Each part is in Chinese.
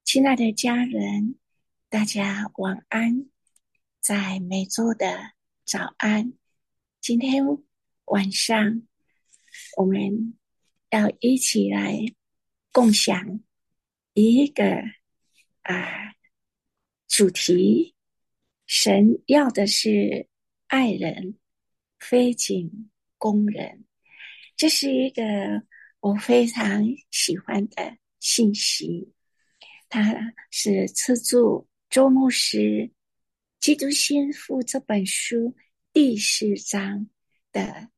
亲爱的家人，大家晚安。在每周的早安，今天晚上我们要一起来共享一个主题。神要的是爱人，非仅工人。这是一个我非常喜欢的信息。它是出自周牧师《基督先父》这本书第4章的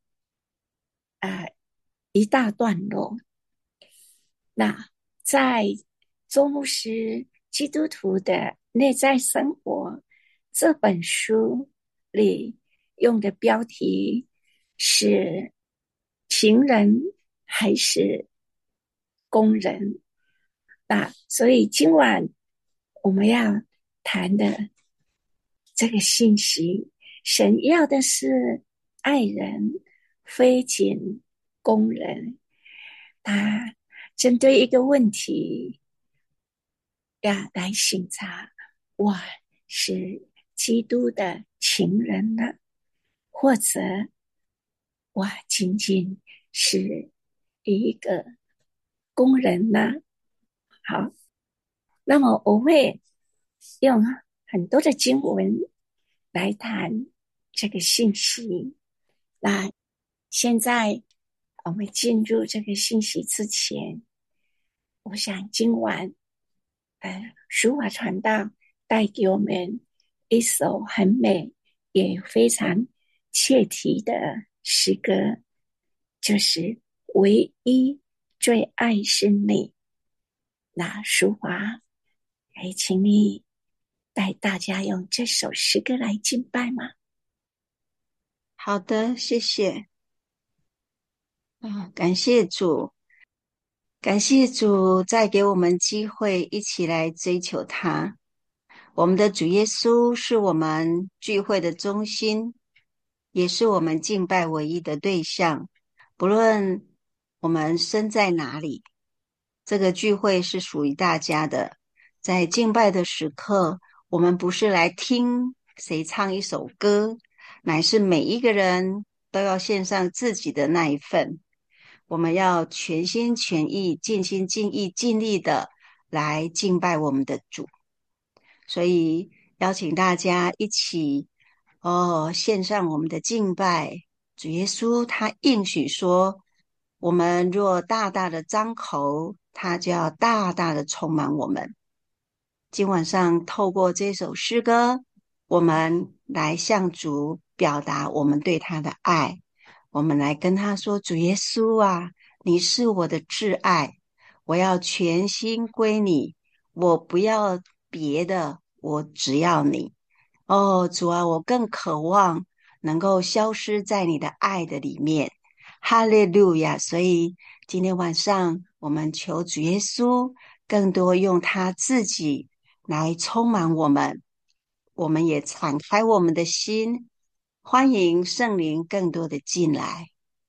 一大段落。那在周牧师基督徒的内在生活这本书里用的标题是情人还是工人。那所以今晚我们要谈的这个信息，神要的是爱人，非仅工人。他针对一个问题要来审查，我是基督的情人呢，或者我仅仅是一个工人呢？好，那么我会用很多的经文来谈这个信息。那现在我们进入这个信息之前，我想今晚书法传道带给我们一首很美也非常切题的诗歌，就是唯一最爱是你。那淑华，可以请你带大家用这首诗歌来敬拜吗？ 好的，谢谢感谢主，感谢主再给我们机会一起来追求他。我们的主耶稣是我们聚会的中心，也是我们敬拜唯一的对象。不论我们身在哪里，这个聚会是属于大家的。在敬拜的时刻，我们不是来听谁唱一首歌，乃是每一个人都要献上自己的那一份。我们要全心全意、尽心尽意、尽力的来敬拜我们的主。所以邀请大家一起献上我们的敬拜。主耶稣他应许说，我们若大大的张口，他就要大大的充满我们。今晚上透过这首诗歌，我们来向主表达我们对他的爱。我们来跟他说，主耶稣啊，你是我的挚爱，我要全心归你，我不要别的，我只要你。主啊，我更渴望能够消失在你的爱的里面。哈利路亚！所以今天晚上我们求主耶稣更多用他自己来充满我们，我们也敞开我们的心，欢迎圣灵更多的进来。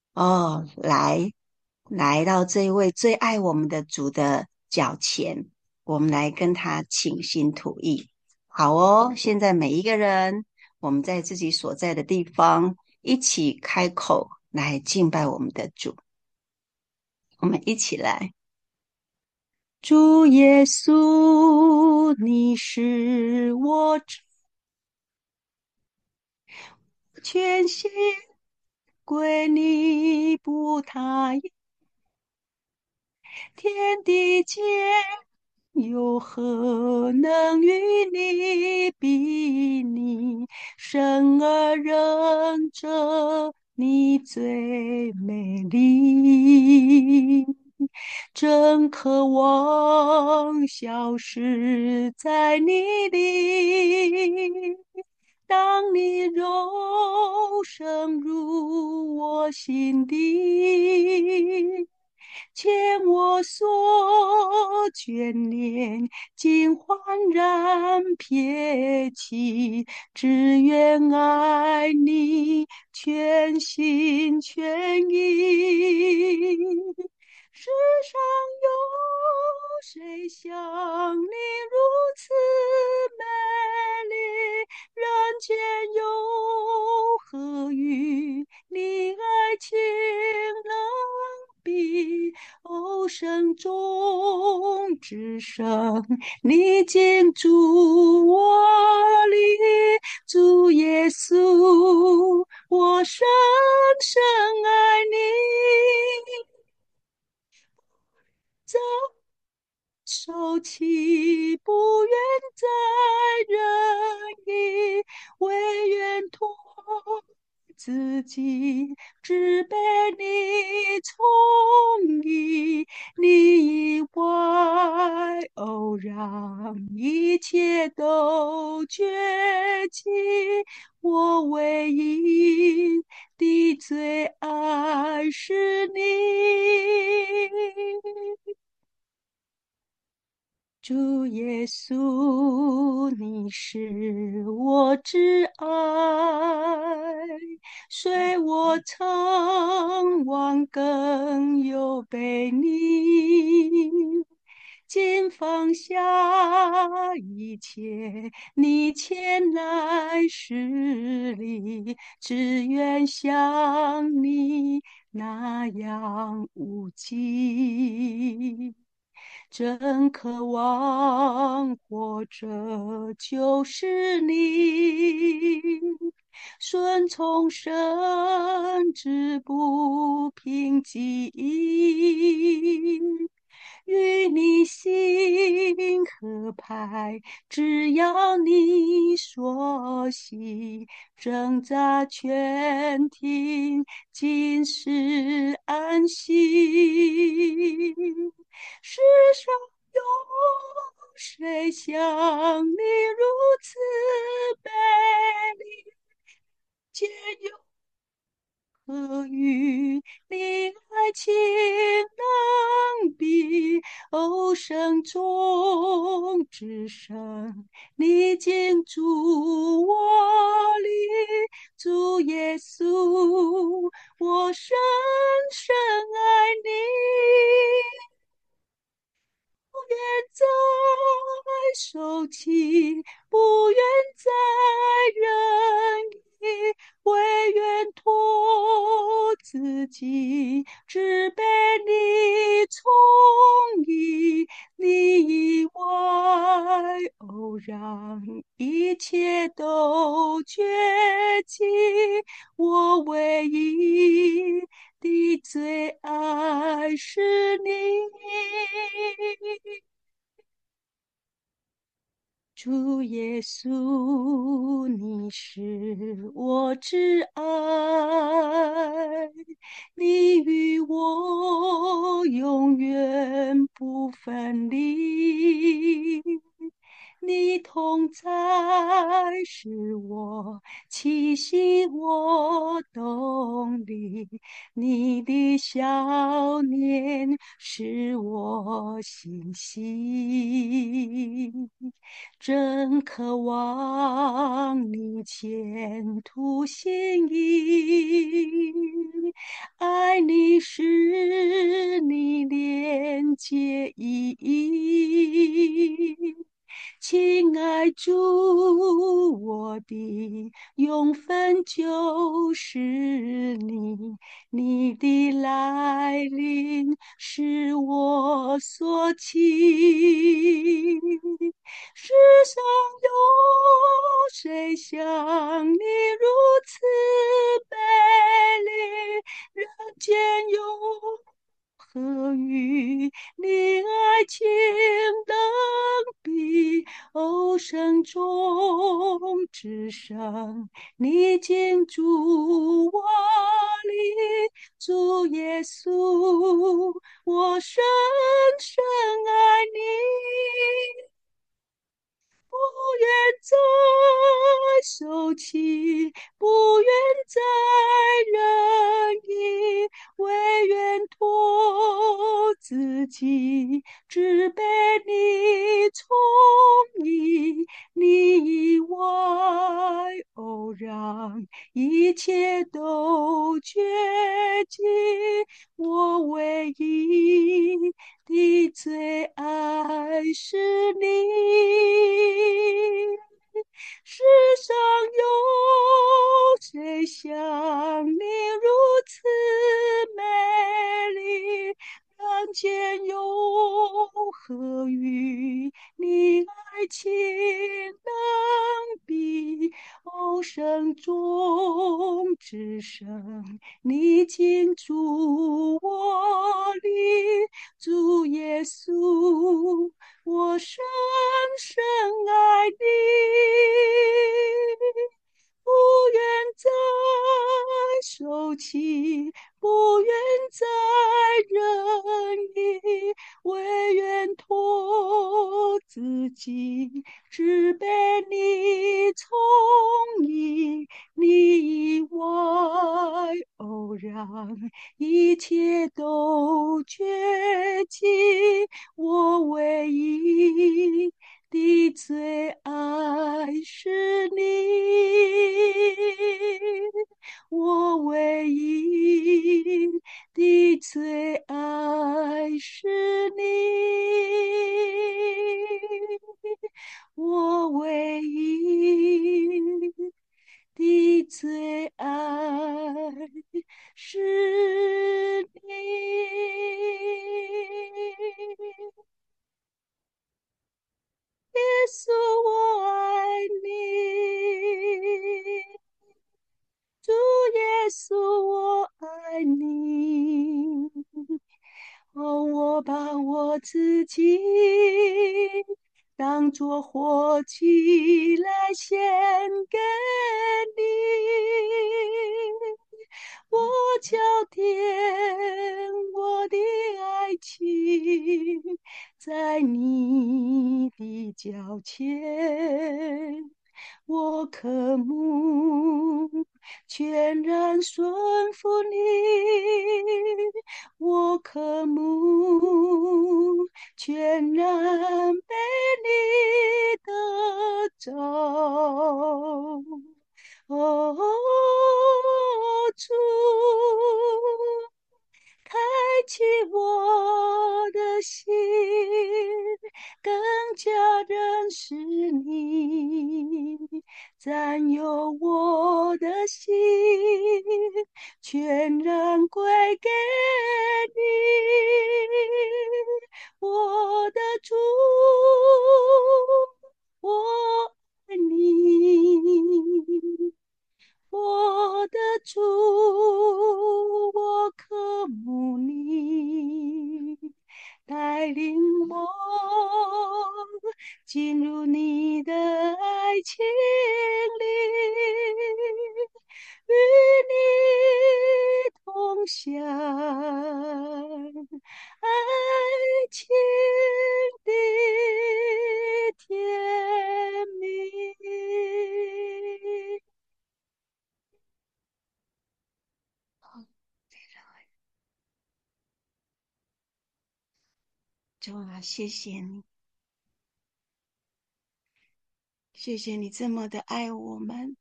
来到这位最爱我们的主的脚前，我们来跟他倾心吐意。好哦，现在每一个人，我们在自己所在的地方，一起开口来敬拜我们的主。我们一起来，主耶稣，你是我全心归你，不他。天地间有何能与你比拟？生而人者，你最美丽。真渴望消失在你里，当你肉身入我心底。牵我所眷恋，尽焕然撇弃，只愿爱你全心全意。世上有谁像你至圣，你进主我里，主耶稣，我深深爱你。在受气，不愿再忍意，唯愿托自己，只被你宠溺。你以外，哦，让一切都绝迹。我唯一的最爱是你。主耶稣，你是我挚爱，虽我曾忘更又背逆，今放下一切，你前来施礼，只愿像你那样无忌。真渴望活着就是你，顺从神志不平静，与你心合拍，只要你说行，挣扎全听，尽是安息。世上有谁像你如此美丽？皆有何与你爱情能比？哦，生中之神，你竟住我里，主耶稣，我深深爱你。不愿再受气，不愿再忍意，唯愿托自己，只被你宠溺。你以外，哦，让一切都绝迹。我唯一的最爱是你。主耶稣，你是我挚爱，你与我永远不分离。你同在是我气息，我动力。你的笑脸使我欣喜。真渴望你前途新意，爱你使你连接意义。亲爱主，我的永分就是你，你的来临是我所期。世上有谁像你如此美丽？人间有何与你爱情能比？哦，生中之圣，你竟住我里，主耶稣，我深深爱你。不愿再受气，不愿再忍意，唯愿托自己，只被你宠溺。你以外，哦，让一切都绝迹。我唯一的最爱是你。世上有谁像你如此美丽？人间有何与情能比。哦，声中之声，你进驻我里，主耶稣，我深深爱你。不愿再受气，不愿再忍意，唯愿托自己，只被你从意。你以外，哦，让一切都绝迹，我唯一的最爱是你，我唯一的最爱是你，我唯一的最爱是你。耶稣，我爱你。主耶稣，我爱你。哦，我把我自己当作活祭来献给你，我交添我的爱情在你的脚前，我渴慕全然顺服你，我渴慕全然被你得着。哦，主，开启我的心，更加认识你，占有我的心，全然归给你，我的主，我爱你。我的主，我渴慕你，带领我进入你的爱情里，与你同享爱情的甜蜜。主啊，谢谢你，谢谢你这么的爱我们，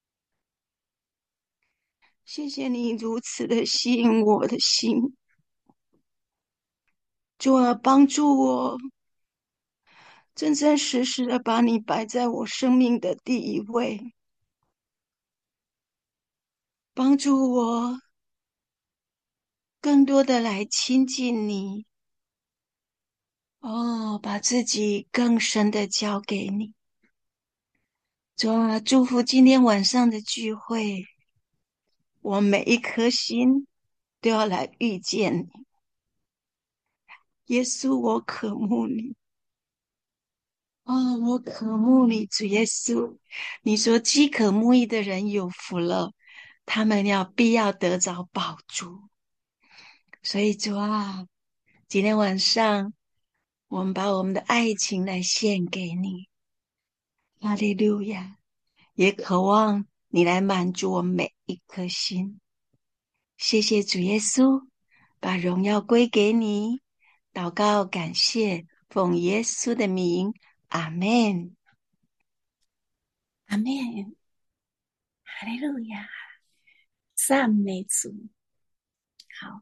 谢谢你如此的吸引我的心。主啊，帮助我真真实实的把你摆在我生命的第一位，帮助我更多的来亲近你。哦，把自己更深的交给你。主啊，祝福今天晚上的聚会，我每一颗心都要来遇见你。耶稣，我渴慕你。哦，我渴慕你，主耶稣。你说饥渴慕义的人有福了，他们必要得着饱足。所以主啊，今天晚上我们把我们的爱情来献给你，哈利路亚！也渴望你来满足我每一颗心。谢谢主耶稣，把荣耀归给你。祷告感谢，奉耶稣的名，阿门。 阿门，哈利路亚，赞美主。好，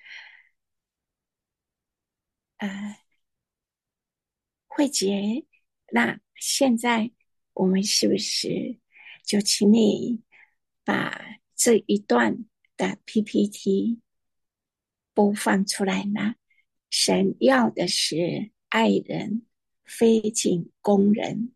慧杰，那现在我们是不是就请你把这一段的 PPT 播放出来呢？神要的是爱人， 非仅工人。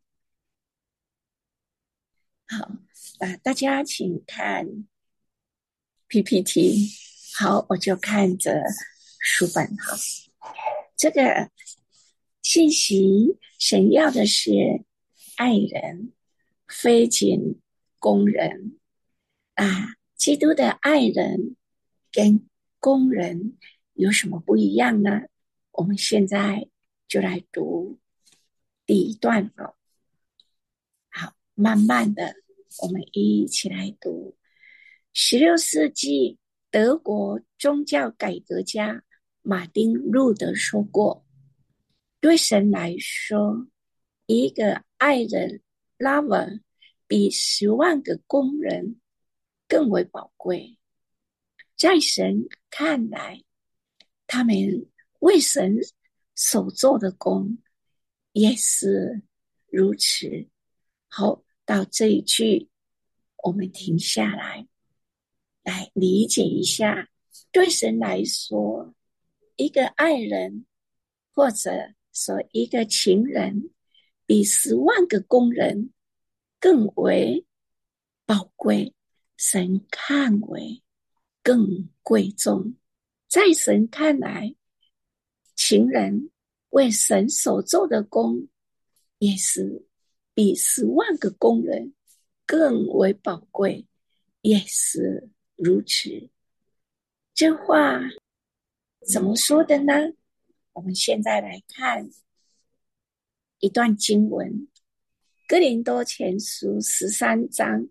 好，大家请看 PPT。好，我就看着书本。好，这个信息神要的是爱人，非仅工人基督的爱人跟工人有什么不一样呢？我们现在就来读第一段。好，慢慢的我们一起来读。16世纪德国宗教改革家马丁·路德说过，对神来说，一个爱人 lover 比10万个工人更为宝贵。在神看来，他们为神所做的工也是如此。好，到这一句我们停下来理解一下，对神来说，一个爱人或者说一个情人比10万个工人更为宝贵，神看为更贵重。在神看来，情人为神所做的工也是比10万个工人更为宝贵，也是如此。这话怎么说的呢？我们现在来看一段经文，哥林多前书13章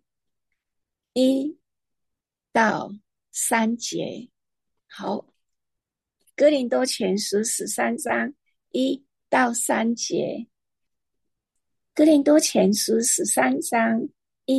1到3节。好，哥林多前书13章1到3节。哥林多前书13章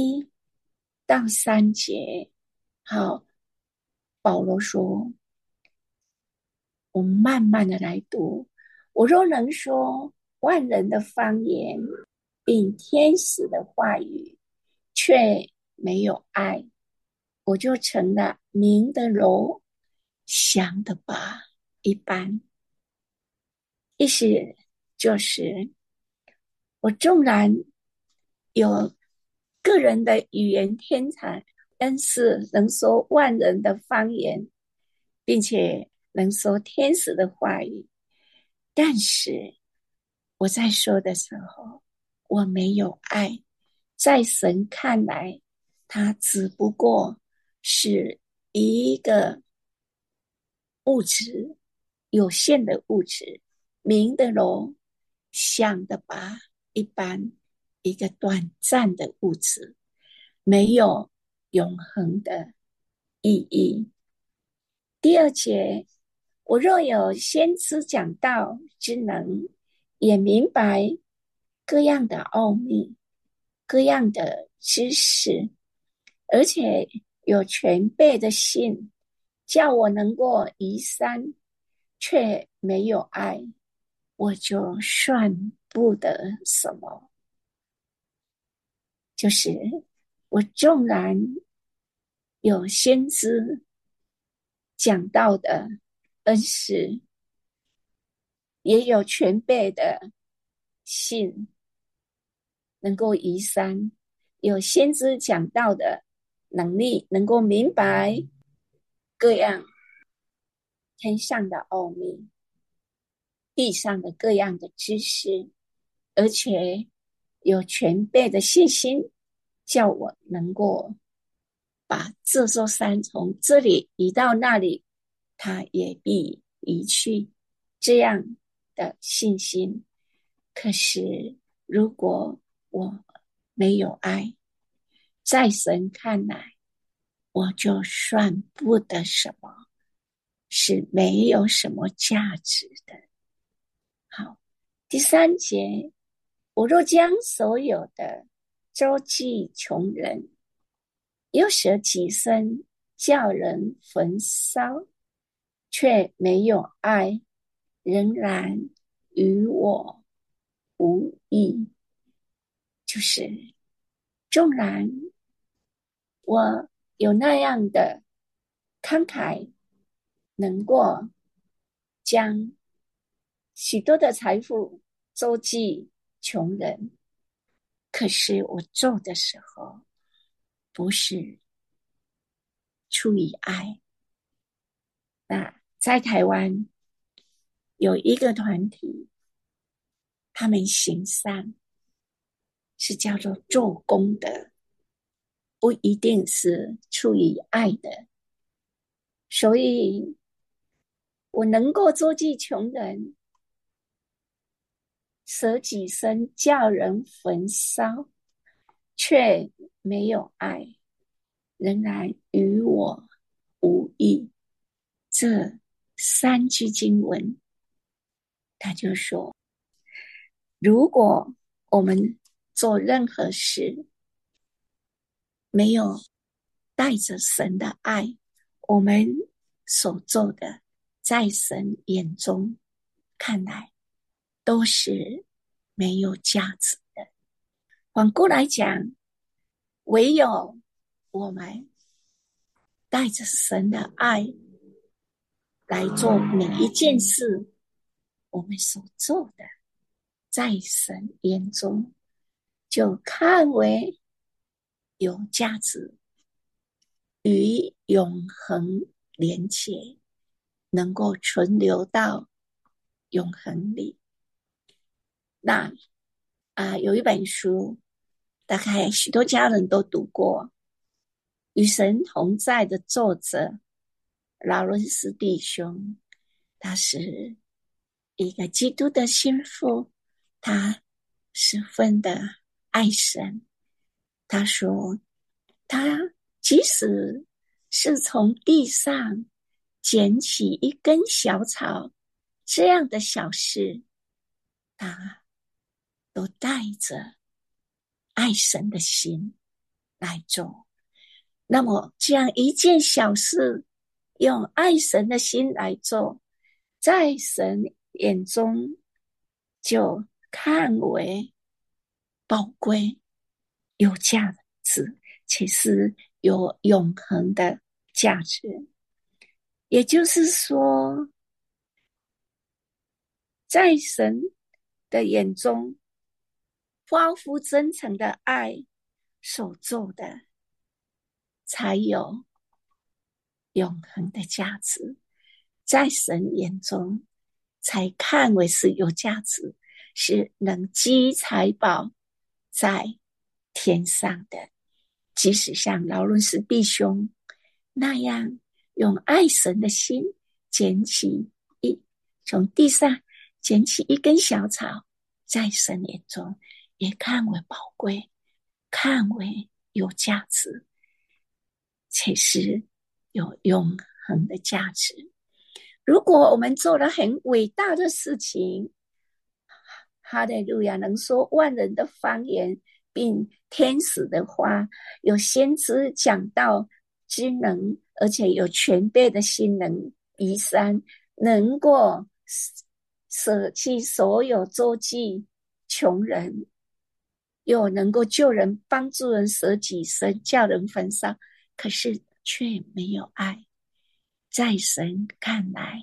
1到3节。好，保罗说，我们慢慢的来读。我若能说万人的方言，并天使的话语，却没有爱，我就成了鸣的锣，响的钹一般。意思就是，我纵然有个人的语言天才，但是能说万人的方言，并且能说天使的话语，但是我在说的时候，我没有爱，在神看来，它只不过是一个物质，有限的物质，鸣的锣，响的钹一般，一个短暂的物质，没有永恒的意义。第二节，我若有先知讲道之能，也明白各样的奥秘，各样的知识，而且有全备的信，叫我能够移山，却没有爱，我就算不得什么。就是我纵然有先知讲道的恩师，也有全备的信，能够移山，有先知讲道的能力，能够明白各样天上的奥秘，地上的各样的知识，而且有全备的信心，叫我能够把这座山从这里移到那里，它也必移去，这样的信心。可是如果我没有爱，在神看来，我就算不得什么，是没有什么价值的。好，第三节，我若将所有的周济穷人，又舍己身叫人焚烧，却没有爱，仍然与我无益。就是纵然我有那样的慷慨，能够将许多的财富周济穷人，可是我做的时候不是出于爱。那在台湾有一个团体，他们行善是叫做做功德，不一定是出于爱的。所以我能够周济穷人，舍己身叫人焚烧，却没有爱，仍然与我无益。这三句经文，他就说，如果我们做任何事没有带着神的爱，我们所做的在神眼中看来都是没有价值的。反过来讲，唯有我们带着神的爱来做每一件事，我们所做的在神眼中就看为有价值，与永恒连结，能够存留到永恒里。那有一本书，大概许多家人都读过，《与神同在》的作者劳伦斯弟兄，他是一个基督的心腹，他十分的爱神。他说，他即使是从地上捡起一根小草，这样的小事，他都带着爱神的心来做。那么这样一件小事，用爱神的心来做，在神眼中就看为宝贵、有价值，且是有永恒的价值。也就是说，在神的眼中，发乎真诚的爱所做的，才有永恒的价值，在神眼中才看为是有价值，是能积财宝在天上的。即使像劳伦斯弟兄那样用爱神的心从地上捡起一根小草，在神眼中也看为宝贵，看为有价值，且是有永恒的价值。如果我们做了很伟大的事情，哈利路亚，能说万人的方言，并天使的话，有先知讲道之能，而且有全备的心能移山，能够舍弃所有周济穷人，又能够救人、帮助人、舍己身、叫人焚烧，可是却没有爱，在神看来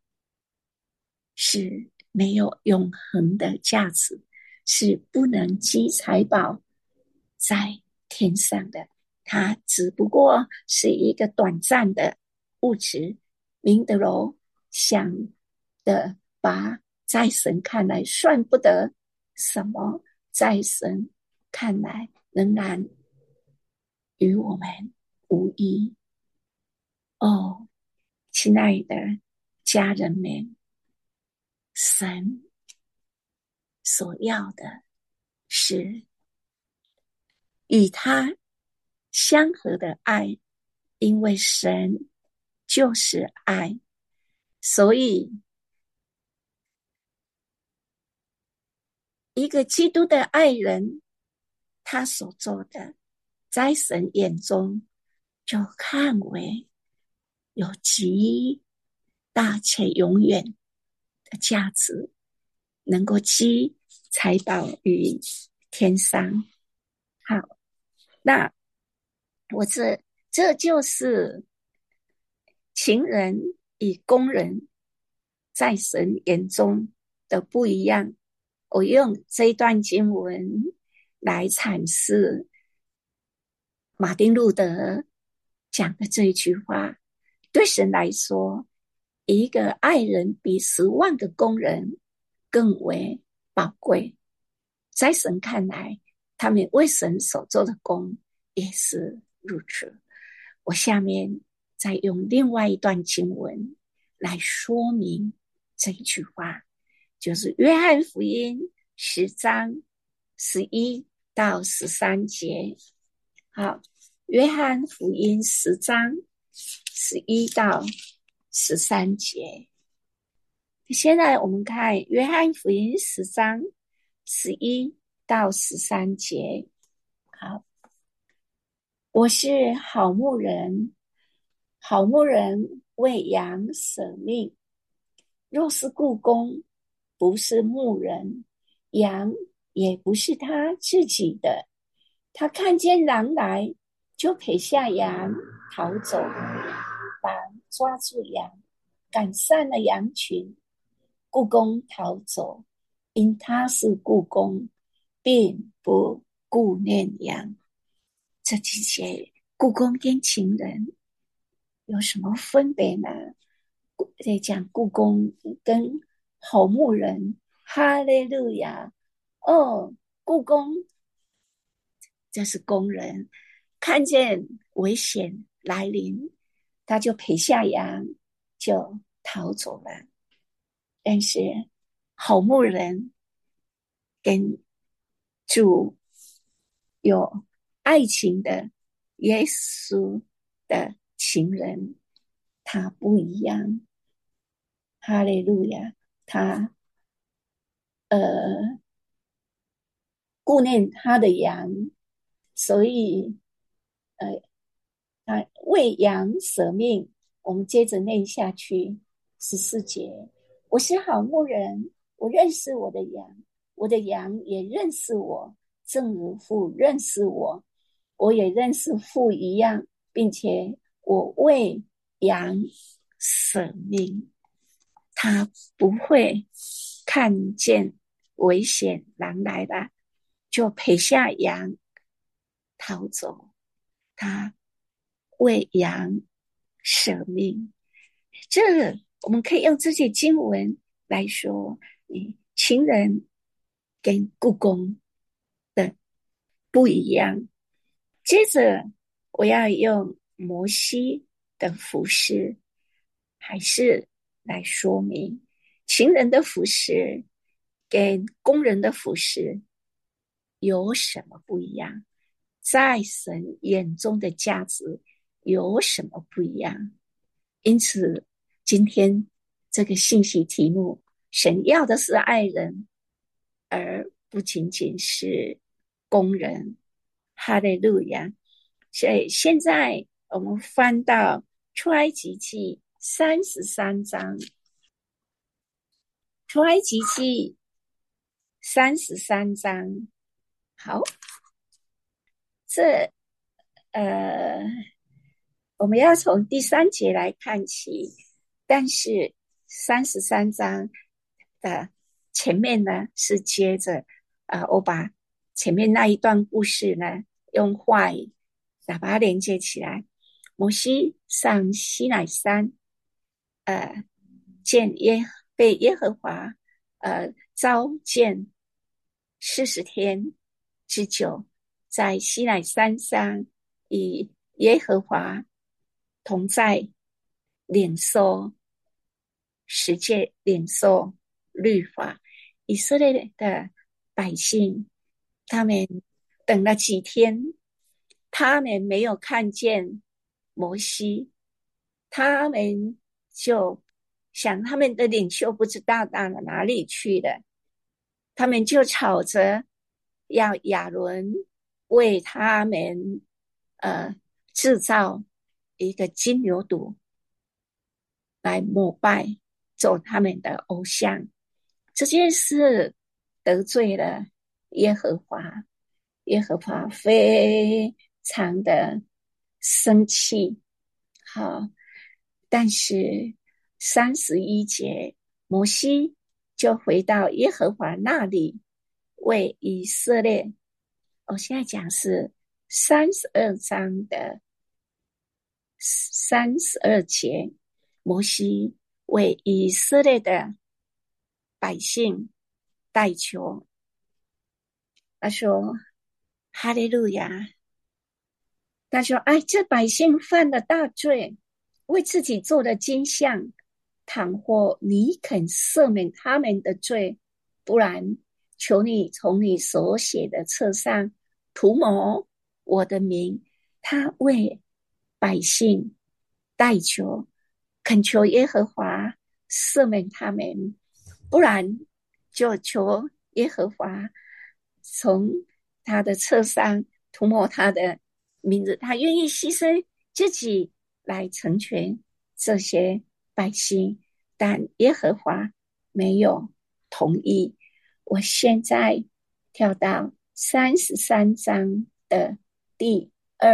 是没有永恒的价值，是不能积财宝在天上的。它只不过是一个短暂的物质。明德罗想的把在神看来算不得什么，在神看来仍然与我们无异。哦，亲爱的家人们，神所要的是与他相合的爱，因为神就是爱，所以一个基督的爱人，他所做的，在神眼中就看为有极大且永远的价值，能够积财宝于天上。好，那这就是情人与工人在神眼中的不一样。 我用这一段经文来阐释马丁路德讲的这一句话。对神来说，一个爱人比10万个工人更为宝贵。在神看来，他们为神所做的工也是如此。我下面再用另外一段经文来说明这一句话，就是约翰福音10章11到13节。好，约翰福音10章11到13节。现在我们看约翰福音10章11到13节。好，我是好牧人，好牧人为羊舍命。若是雇工，不是牧人，羊也不是他自己的。他看见狼来，就撇下羊逃走，狼抓住羊，赶散了羊群。雇工逃走，因他是雇工，并不顾念羊。这几节雇工跟情人有什么分别呢？在讲雇工跟好牧人，哈利路亚！哦，雇工这是工人，看见危险来临，他就撇下羊，就逃走了。但是好牧人跟主有爱情的耶稣的情人，他不一样。哈利路亚！他顾念他的羊，所以他为羊舍命。我们接着念下去14节。我是好牧人，我认识我的羊，我的羊也认识我，正如父认识我，我也认识父一样，并且我为羊舍命。他不会看见危险狼来了就撇下羊逃走，他为羊舍命。这我们可以用这些经文来说，情人跟雇工的不一样。接着我要用摩西的服饰还是来说明情人的服饰跟工人的服饰有什么不一样，在神眼中的价值有什么不一样。因此今天这个信息题目，神要的是爱人，而不仅仅是工人。哈利路亚！所以现在我们翻到出埃及记33章，出埃及记33章。好，这我们要从第3节来看起，但是33章的前面呢是接着我把前面那一段故事呢用话语把它连接起来。摩西上西乃山，被耶和华召见40天之久，在西乃山上与耶和华同在，领受十诫，领受律法。以色列的百姓，他们等了几天，他们没有看见摩西，他们就想他们的领袖不知道到了哪里去了，他们就吵着要亚伦为他们制造一个金牛犊来膜拜，做他们的偶像。这件事得罪了耶和华，耶和华非常的生气。好，但是31节，摩西就回到耶和华那里，为以色列。我现在讲是32章的32节，摩西为以色列的百姓代求。他说：哈利路亚！他说：哎，这百姓犯了大罪，为自己做了金像。倘或你肯赦免他们的罪，不然，求你从你所写的册上涂抹我的名。他为百姓代求，恳求耶和华赦免他们，不然就求耶和华从他的册上涂抹他的名字。他愿意牺牲自己来成全这些百姓，但耶和华没有同意。我现在跳到33章的第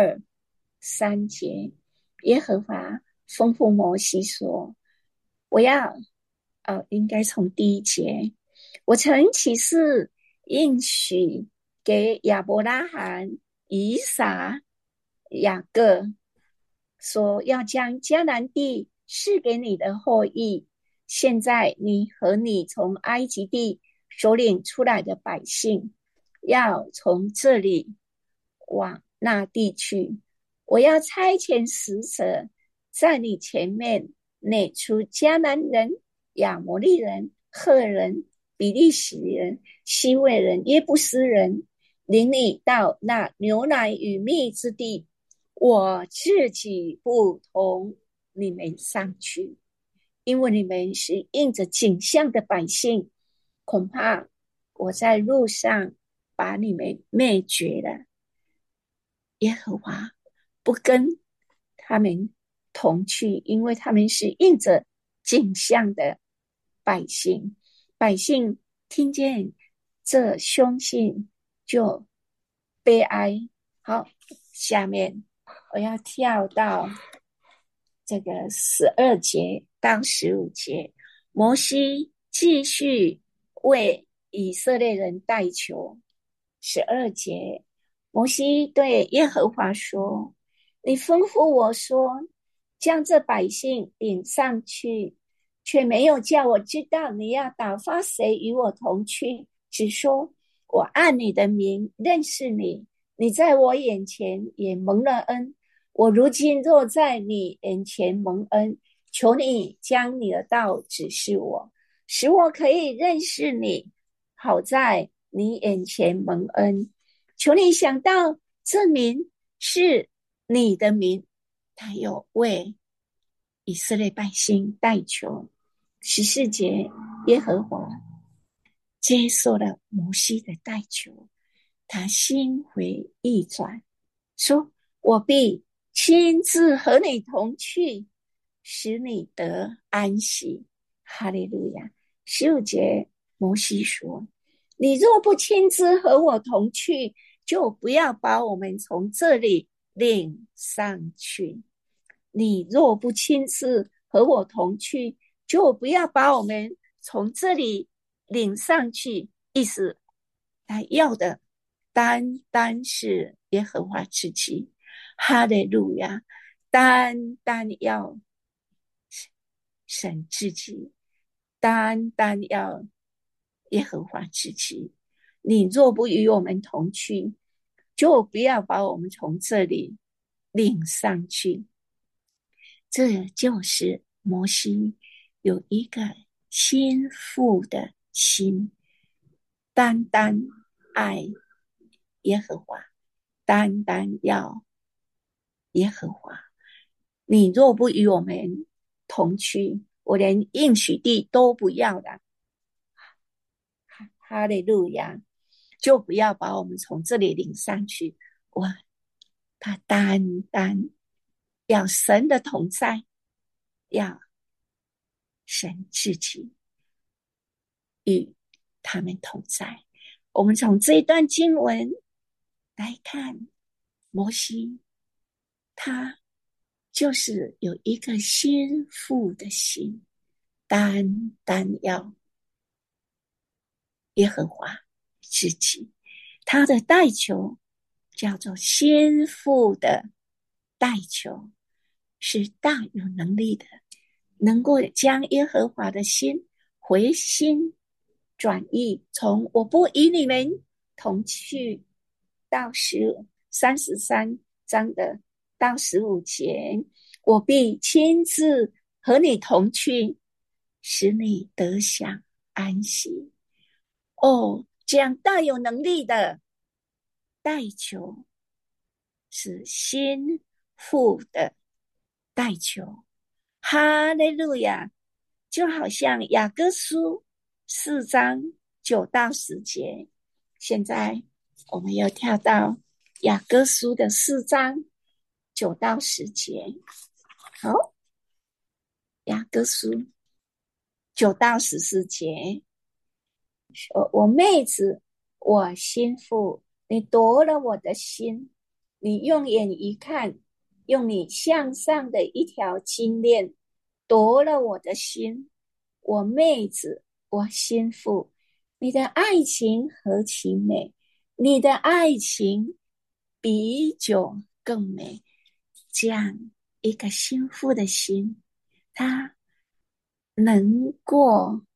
2、3节，耶和华吩咐摩西说：我要应该从第1节，我曾起誓应许给亚伯拉罕、以撒、雅各，说要将迦南地赐给你的后裔。现在你和你从埃及地所领出来的百姓，要从这里往那地去。我要差遣使者在你前面撵出迦南人、亚摩利人、赫人、比利时人、西魏人、耶布斯人，领你到那牛奶与蜜之地。我自己不同你们上去，因为你们是应着景象的百姓，恐怕我在路上把你们灭绝了。耶和华不跟他们同去，因为他们是应着景象的百姓。百姓听见这凶信就悲哀。好，下面我要跳到这个12节到15节，摩西继续为以色列人代求。12节，摩西对耶和华说：你吩咐我说，将这百姓领上去，却没有叫我知道你要打发谁与我同去，只说我按你的名认识你，你在我眼前也蒙了恩。我如今若在你眼前蒙恩，求你将你的道指示我，使我可以认识你，好在你眼前蒙恩。求你想到这名是你的名。他又为以色列百姓代求。14节，耶和华接受了摩西的代求，他心回意转，说：我必亲自和你同去，使你得安息。哈利路亚。15节，摩西说：你若不亲自和我同去，就不要把我们从这里领上去。你若不亲自和我同去，就不要把我们从这里领上去。意思，他要的单单是耶和华自己。哈利路亚！单单要神自己，单单要耶和华自己。你若不与我们同去，就不要把我们从这里领上去。这就是摩西有一个心腹的心，单单爱耶和华，单单要耶和华。你若不与我们同去，我连应许地都不要了。哈利路亚！就不要把我们从这里领上去。哇，他单单要神的同在，要神自己与他们同在。我们从这一段经文来看，摩西他就是有一个心腹的心，单单要耶和华自己。他的代求叫做心腹的代求，是大有能力的，能够将耶和华的心回心转意，从我不与你们同去到33章的到15节，我必亲自和你同去，使你得享安息。哦，这样大有能力的代求是心腹的代求，哈利路亚！就好像雅各书4章9到10节，现在我们又跳到雅各书的4章9到10节。好，雅各书9到14节，我妹子，我心腹，你夺了我的心，你用眼一看，用你向上的一条金链夺了我的心。我妹子，我心腹，你的爱情何其美，你的爱情比酒更美。这样一个心腹的心，他能过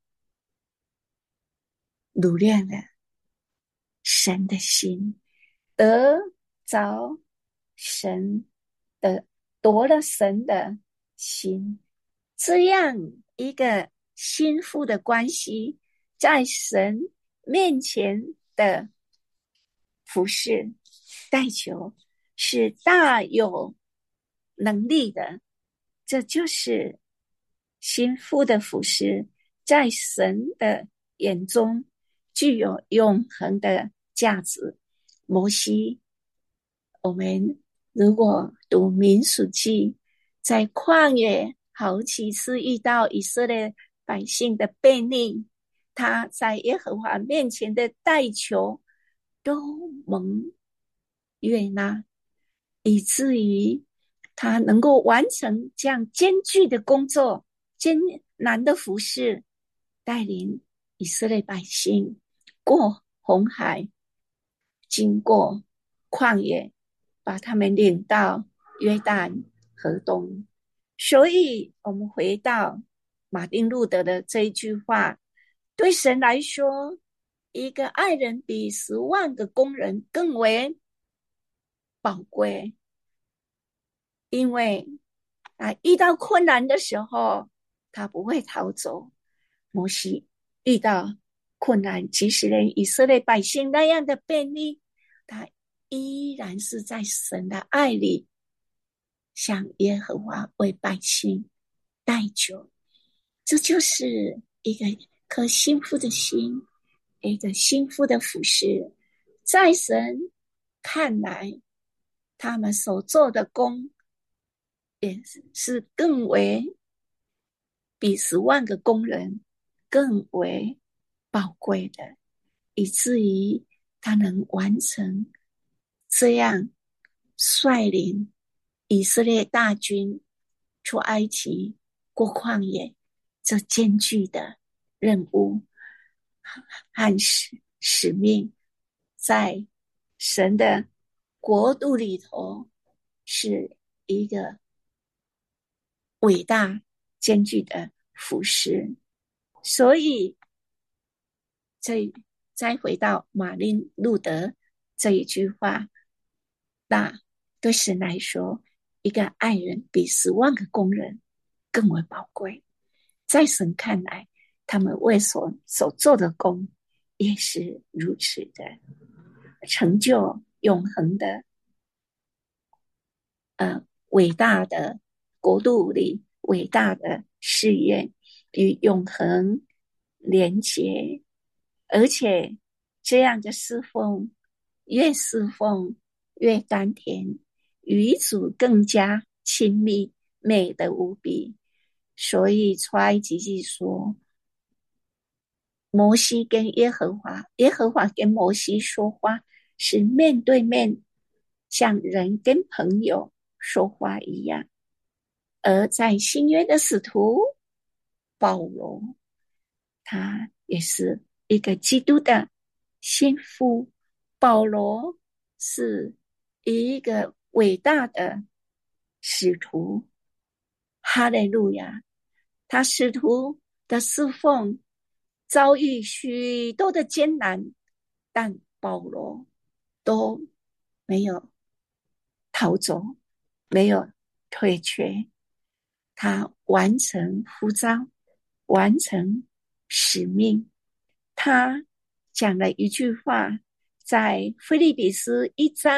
掳掠了神的心，得着神的，夺了神的心，这样一个心腹的关系，在神面前的服侍代求是大有能力的。这就是心腹的服侍，在神的眼中具有永恒的价值。摩西，我们如果读民数记，在旷野好几次遇到以色列百姓的悖逆，他在耶和华面前的代求都蒙悦纳，以至于他能够完成这样艰巨的工作，艰难的服事，带领以色列百姓过红海，经过旷野，把他们领到约旦河东。所以我们回到马丁路德的这一句话，对神来说，一个爱人比10万个工人更为宝贵，因为遇到困难的时候，他不会逃走。摩西遇到困难，即使连以色列百姓那样的悖逆，他依然是在神的爱里，向耶和华为百姓代求。这就是一个颗心腹的心，一个心腹的服侍。在神看来，他们所做的工也是更为比10万个工人更为宝贵的，以至于他能完成这样率领以色列大军出埃及过旷野这艰巨的任务和使命，在神的国度里头是一个伟大艰巨的服侍。所以再回到马丁路德这一句话，那对神来说，一个爱人比10万个工人更为宝贵。在神看来，他们为所做的工也是如此的，成就永恒的伟大的国度里伟大的事业与永恒连结，而且这样的侍奉越甘甜，与主更加亲密，美得无比。所以出埃及记说，摩西跟耶和华跟摩西说话是面对面，像人跟朋友说话一样。而在新约的使徒保罗，他也是一个基督的心腹，保罗是一个伟大的使徒。哈利路亚！他使徒的侍奉遭遇许多的艰难，但保罗都没有逃走，没有退却，他完成呼召，完成使命。他讲了一句话，在腓立比书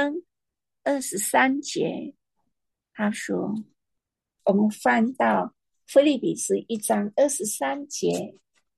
1章23节，他说，我们翻到腓立比书1章23节，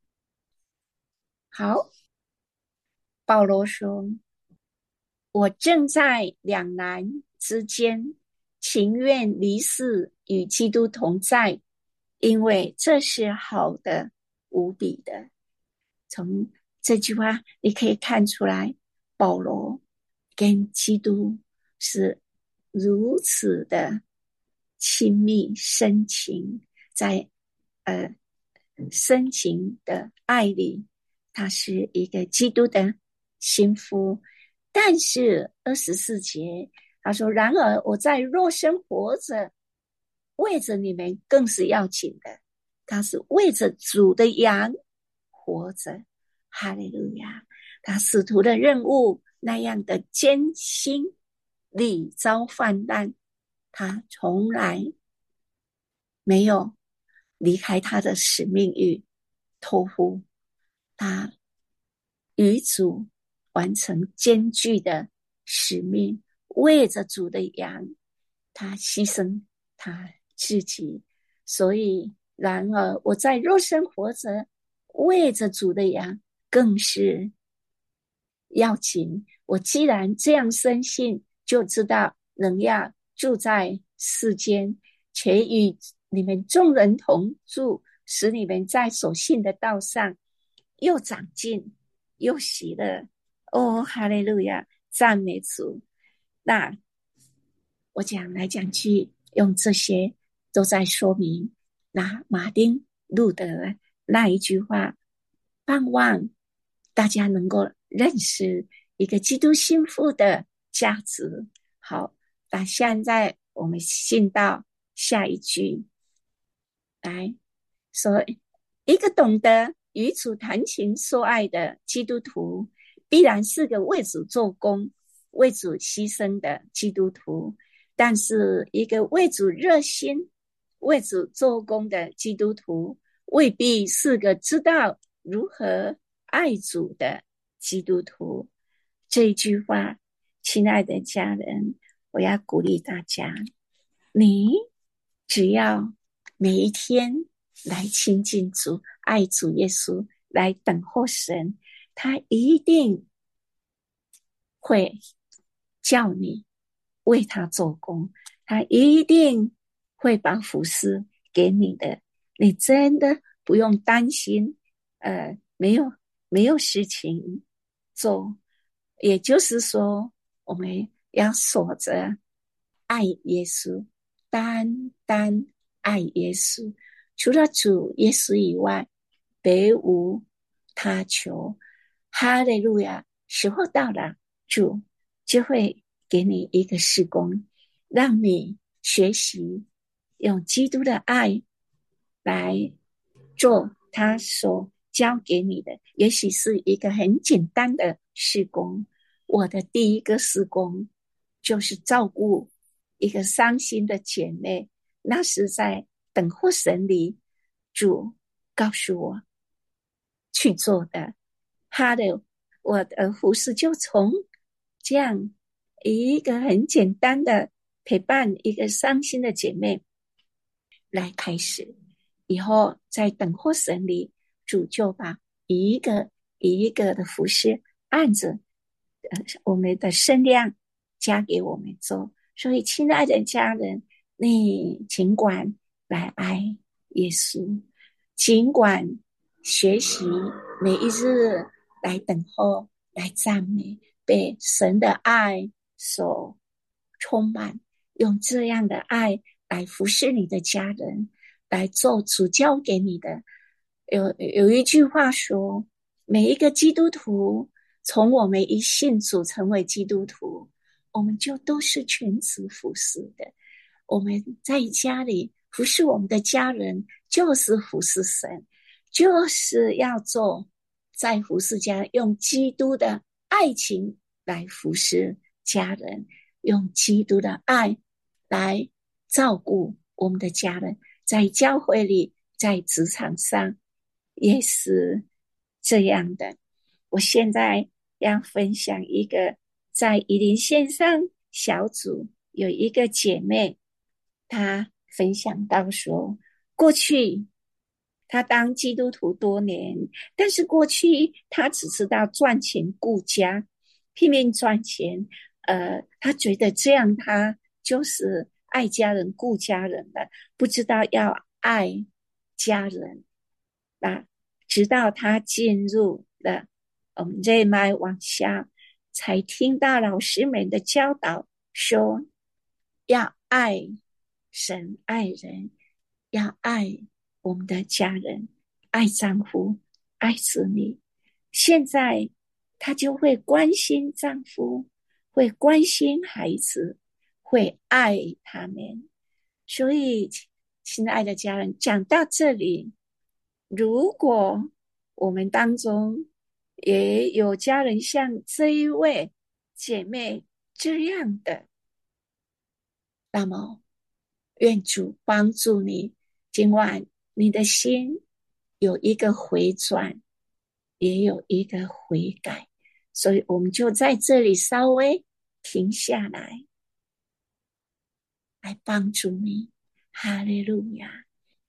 好，保罗说，我正在两难之间，情愿离世与基督同在，因为这是好的无比的。从这句话你可以看出来，保罗跟基督是如此的亲密深情，在深情的爱里，他是一个基督的心腹。但是24节他说，然而我在肉身活着，为着你们更是要紧的，他是为着主的羊活着。哈利路亚！他使徒的任务那样的艰辛，历遭患难，他从来没有离开他的使命与托付，他与主完成艰巨的使命，为着主的羊，他牺牲他自己。所以然而我在肉身活着，为着主的羊更是要紧。我既然这样深信，就知道仍要住在世间，且与你们众人同住，使你们在所信的道上又长进又喜乐。哦，哈利路亚，赞美主。那我讲来讲去，用这些都在说明那马丁路德那一句话，盼望大家能够认识一个基督心腹的价值。好，那现在我们进到下一句来说，一个懂得与主谈情说爱的基督徒，必然是个为主做工、为主牺牲的基督徒。但是一个为主热心、为主做工的基督徒，未必是个知道如何爱主的基督徒。这一句话，亲爱的家人，我要鼓励大家，你只要每一天来亲近主，爱主耶稣，来等候神，他一定会叫你为他做工，他一定会把福施给你的。你真的不用担心没有事情做。也就是说，我们要锁着爱耶稣，单单爱耶稣，除了主耶稣以外，别无他求。哈利路亚！时候到了，主就会给你一个事工，让你学习用基督的爱来做他所教给你的。也许是一个很简单的事工。我的第一个事工就是照顾一个伤心的姐妹，那是在等候神里，主告诉我去做的。我的服侍就从这样一个很简单的陪伴一个伤心的姐妹来开始，以后在等候神里，主就把一个一个的服侍按着我们的身量加给我们做。所以亲爱的家人，你尽管来爱耶稣，尽管学习每一日来等候，来赞美，被神的爱所充满，用这样的爱来服侍你的家人，来做主教给你的。有一句话说， 每一个基督徒，从我们一信主成为基督徒，我们就都是全职服侍的。我们在家里服侍我们的家人，就是服侍神，就是要做在服侍家，用基督的爱情来服侍家人，用基督的爱来照顾我们的家人，在教会里，在职场上也是这样的。我现在要分享一个在宜林线上小组有一个姐妹，她分享到说，过去她当基督徒多年，但是过去她只知道赚钱顾家，拼命赚钱，她觉得这样她就是爱家人顾家人了，不知道要爱家人。那直到她进入了这脉往下，才听到老师们的教导，说要爱神爱人，要爱我们的家人，爱丈夫，爱子女。现在她就会关心丈夫，会关心孩子，会爱他们。所以亲爱的家人，讲到这里，如果我们当中也有家人像这一位姐妹这样的，那么愿主帮助你，今晚你的心有一个回转，也有一个悔改，所以我们就在这里稍微停下来，来帮助你。哈利路亚！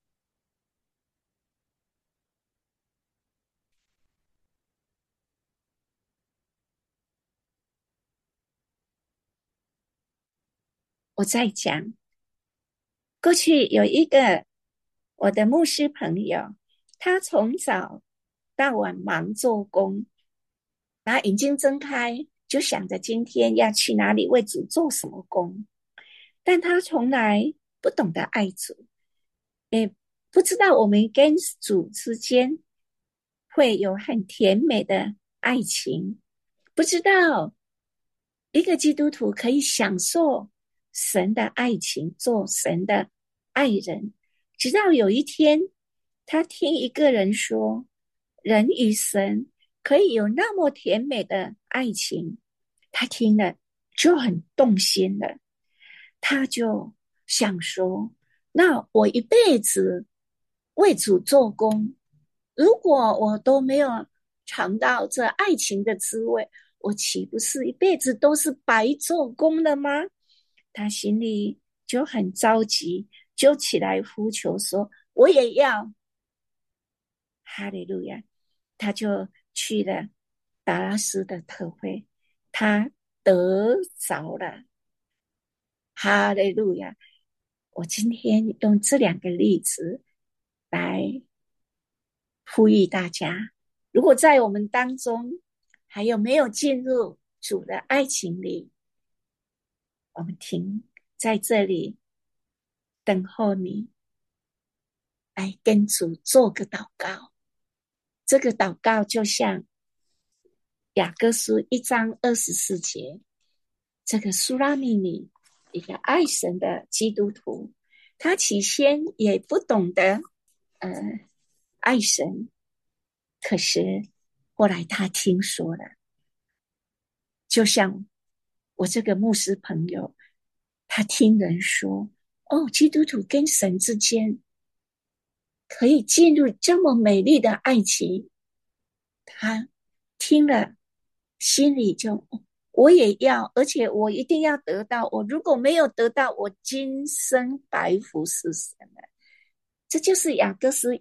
我在讲，过去有一个我的牧师朋友，他从早到晚忙做工，然后眼睛睁开就想着今天要去哪里为主做什么工，但他从来不懂得爱主，也不知道我们跟主之间会有很甜美的爱情，不知道一个基督徒可以享受神的爱情，做神的爱人。直到有一天，他听一个人说，人与神可以有那么甜美的爱情，他听了就很动心了。他就想说，那我一辈子为主做工，如果我都没有尝到这爱情的滋味，我岂不是一辈子都是白做工了吗？他心里就很着急，就起来呼求说，我也要。哈利路亚！他就去了达拉斯的特会，他得着了。哈利路亚！我今天用这两个例子来呼吁大家，如果在我们当中还有没有进入主的爱情里，我们停在这里等候你，来跟主做个祷告。这个祷告就像雅各书1章24节，这个苏拉米尼，一个爱神的基督徒，他起先也不懂得呃爱神，可是后来他听说了，就像我这个牧师朋友，他听人说，哦，基督徒跟神之间可以进入这么美丽的爱情，他听了心里就我也要，而且我一定要得到，我如果没有得到，我今生白服侍神了。这就是雅各书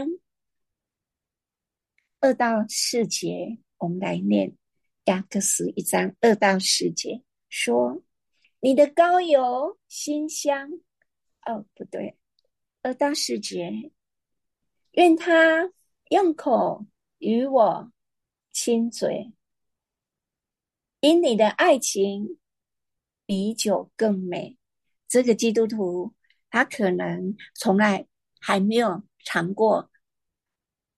1章2到4节，我们来念雅各书1章2到4节，说你的膏油馨香，哦不对，2到4节，愿他用口与我亲嘴，因你的爱情比酒更美。这个基督徒他可能从来还没有尝过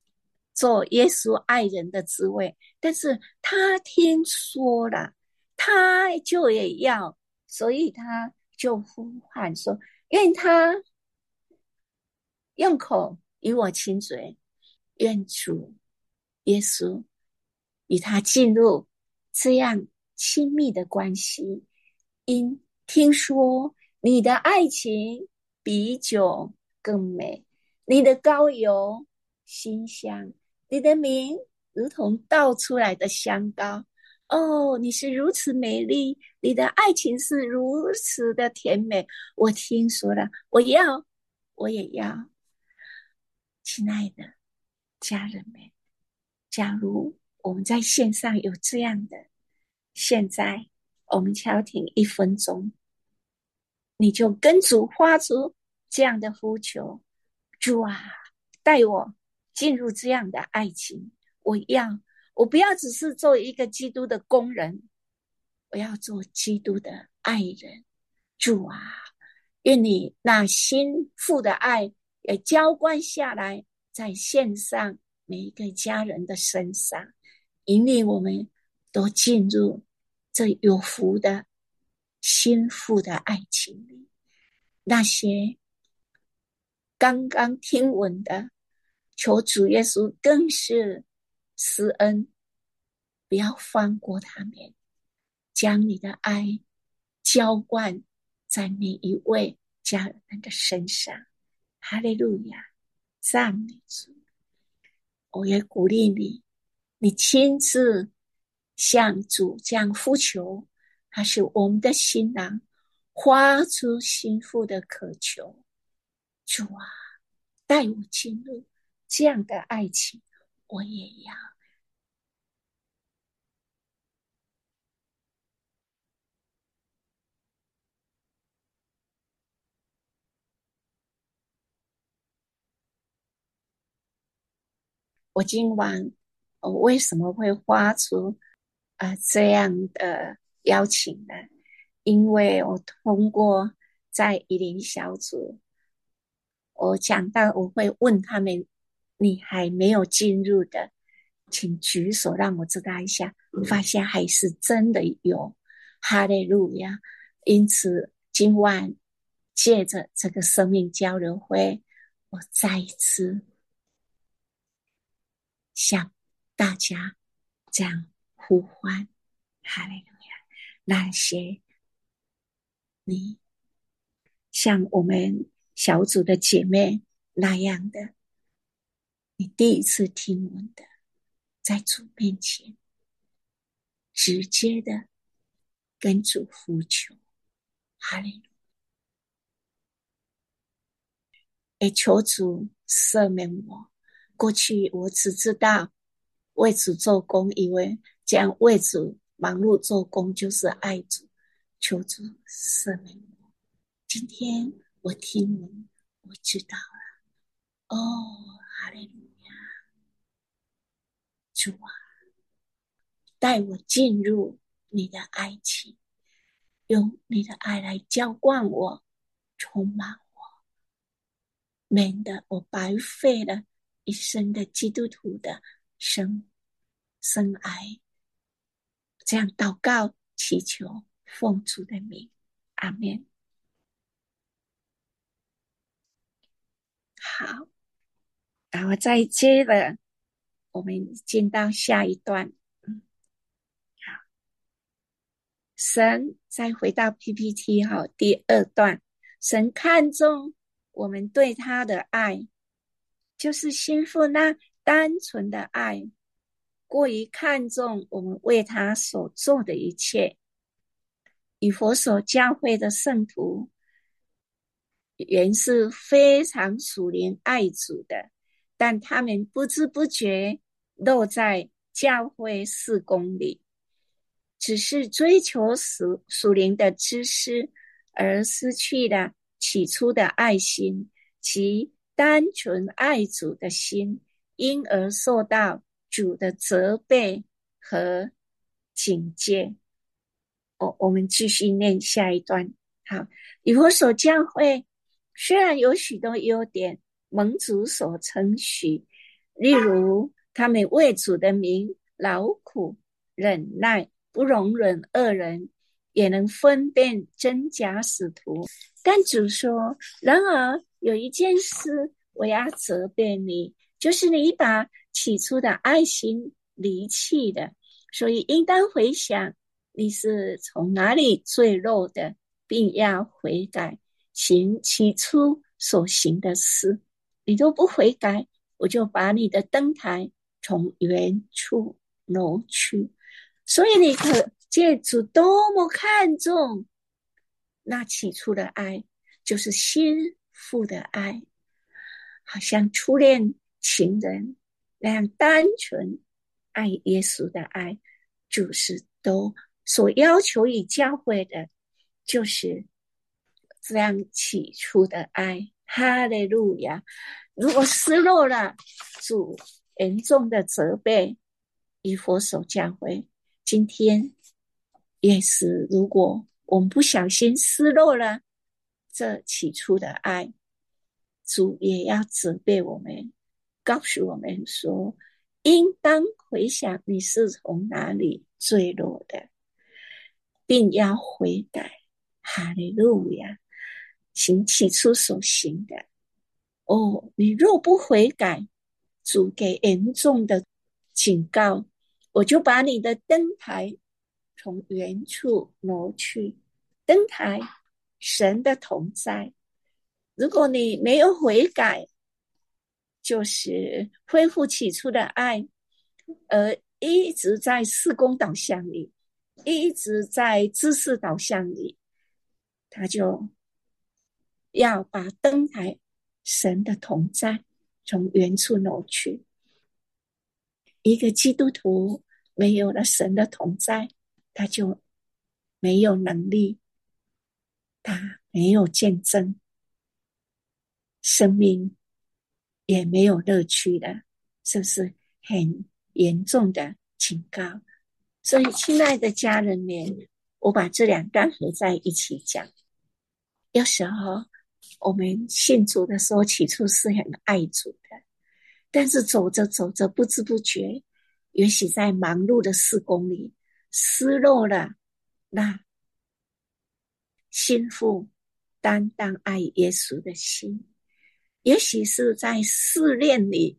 做耶稣爱人的滋味，但是他听说了，他就也要，所以他就呼喊说：愿他用口与我亲嘴，愿主耶稣与他进入这样亲密的关系。因听说你的爱情比酒更美，你的膏油馨香，你的名如同倒出来的香膏。哦，你是如此美丽，你的爱情是如此的甜美。我听说了，我要，我也要。亲爱的家人们，假如我们在线上有这样的，现在我们敲停1分钟，你就跟主发出这样的呼求：主啊，带我进入这样的爱情。我不要只是做一个基督的工人，我要做基督的爱人。主啊，愿你那心腹的爱也浇灌下来，在线上每一个家人的身上，引领我们都进入这有福的心腹的爱情里。那些刚刚听闻的，求主耶稣更是施恩，不要放过他们，将你的爱浇灌在每一位家人的身上。哈利路亚，赞美主！我也鼓励你，你亲自向主这样呼求，他是我们的新郎，发出心腹的渴求。主啊，带我进入这样的爱情，我也要。我今晚为什么会发出这样的邀请呢？因为我通过在一零小组，我讲到我会问他们，你还没有进入的，请举手让我知道一下。发现还是真的有，哈利路亚！因此今晚借着这个生命交流会，我再一次向大家这样呼唤，哈利路亚！那些你像我们小组的姐妹那样的，你第一次听闻的，在主面前直接的跟主呼求，哈利路亚！也求主赦免我。过去我只知道为主做工，以为这样为主忙碌做工就是爱主，求主赦免我。今天我听闻，我知道了。哦，哈利路亚！主啊，带我进入你的爱情，用你的爱来浇灌我，充满我，免得我白费了一生的基督徒的生涯。这样祷告祈求，奉主的名，阿们。好，然后再接着我们进到下一段。好，神再回到 PPT 第2段，神看重我们对他的爱，就是心腹那单纯的爱，过于看重我们为他所做的一切。以弗所教会的圣徒原是非常属灵爱主的，但他们不知不觉落在教会事工里，只是追求属灵的知识，而失去了起初的爱心，其单纯爱主的心，因而受到主的责备和警戒。我们继续念下一段。好，以弗所教会虽然有许多优点，蒙主所称许，例如他们为主的名劳苦忍耐，不容忍恶人，也能分辨真假使徒。但主说，然而有一件事我要责备你，就是你把起初的爱心离弃的，所以应当回想你是从哪里坠落的，并要悔改，行起初所行的事。你都不悔改，我就把你的灯台从原处挪去。所以你可见主多么看重那起初的爱，就是心腹的爱，好像初恋情人那样单纯爱耶稣的爱。主是都所要求与教会的，就是这样起初的爱。哈利路亚！如果失落了，主严重的责备以佛所教会。今天也是，如果我们不小心失落了这起初的爱，主也要责备我们，告诉我们说，应当回想你是从哪里坠落的，并要悔改。哈利路亚！行起初所行的。你若不悔改，主给严重的警告，我就把你的灯台从原处挪去。灯台，神的同在。如果你没有悔改，就是恢复起初的爱，而一直在事工导向里，一直在知识导向里，他就要把灯台神的同在从原处挪去。一个基督徒没有了神的同在，他就没有能力，他没有见证，生命也没有乐趣的，是不是很严重的警告？所以亲爱的家人们，我把这两段合在一起讲。有时候我们信主的时候，起初是很爱主的，但是走着走着，不知不觉，也许在忙碌的事工里，失落了那心腹担当爱耶稣的心，也许是在试炼里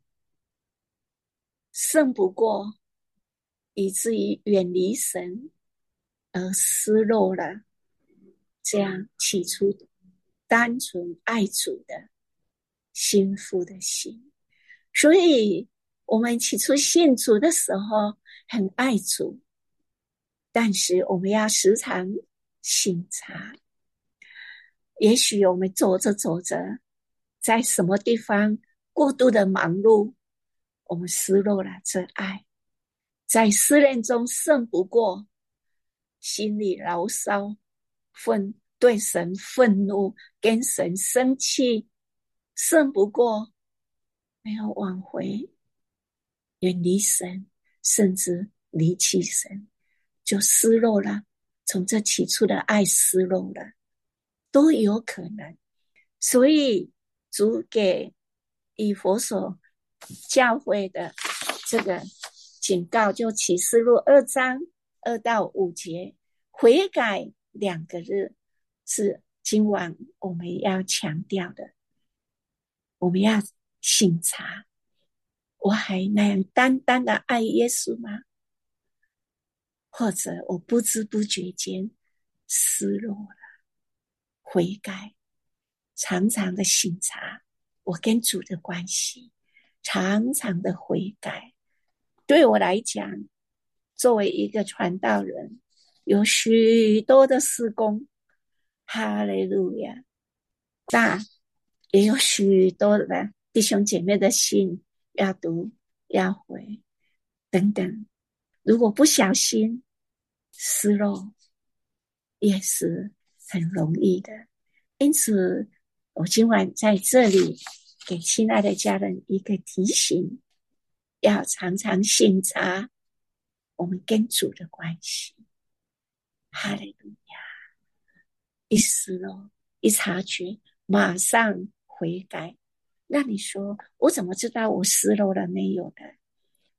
胜不过，以至于远离神而失落了这样起初单纯爱主的心腹的心。所以我们起初信主的时候很爱主，但是我们要时常省察，也许我们走着走着，在什么地方过度的忙碌，我们失落了这爱，在试炼中胜不过，心里牢骚，对神愤怒，跟神生气，胜不过，没有挽回，远离神，甚至离弃神，就失落了，从这起初的爱失落了，都有可能。所以主给以弗所教会的这个警告，就启示录2章2到5节，悔改2个日是今晚我们要强调的。我们要省察，我还那样单单的爱耶稣吗？或者我不知不觉间失落了，悔改，常常的省察我跟主的关系，常常的悔改。对我来讲，作为一个传道人，有许多的事工，哈利路亚，那也有许多的弟兄姐妹的信要读要回等等，如果不小心失落也是很容易的。因此我今晚在这里给亲爱的家人一个提醒，要常常省察我们跟主的关系。哈利路亚！一失落一察觉，马上悔改。那你说我怎么知道我失落了没有呢？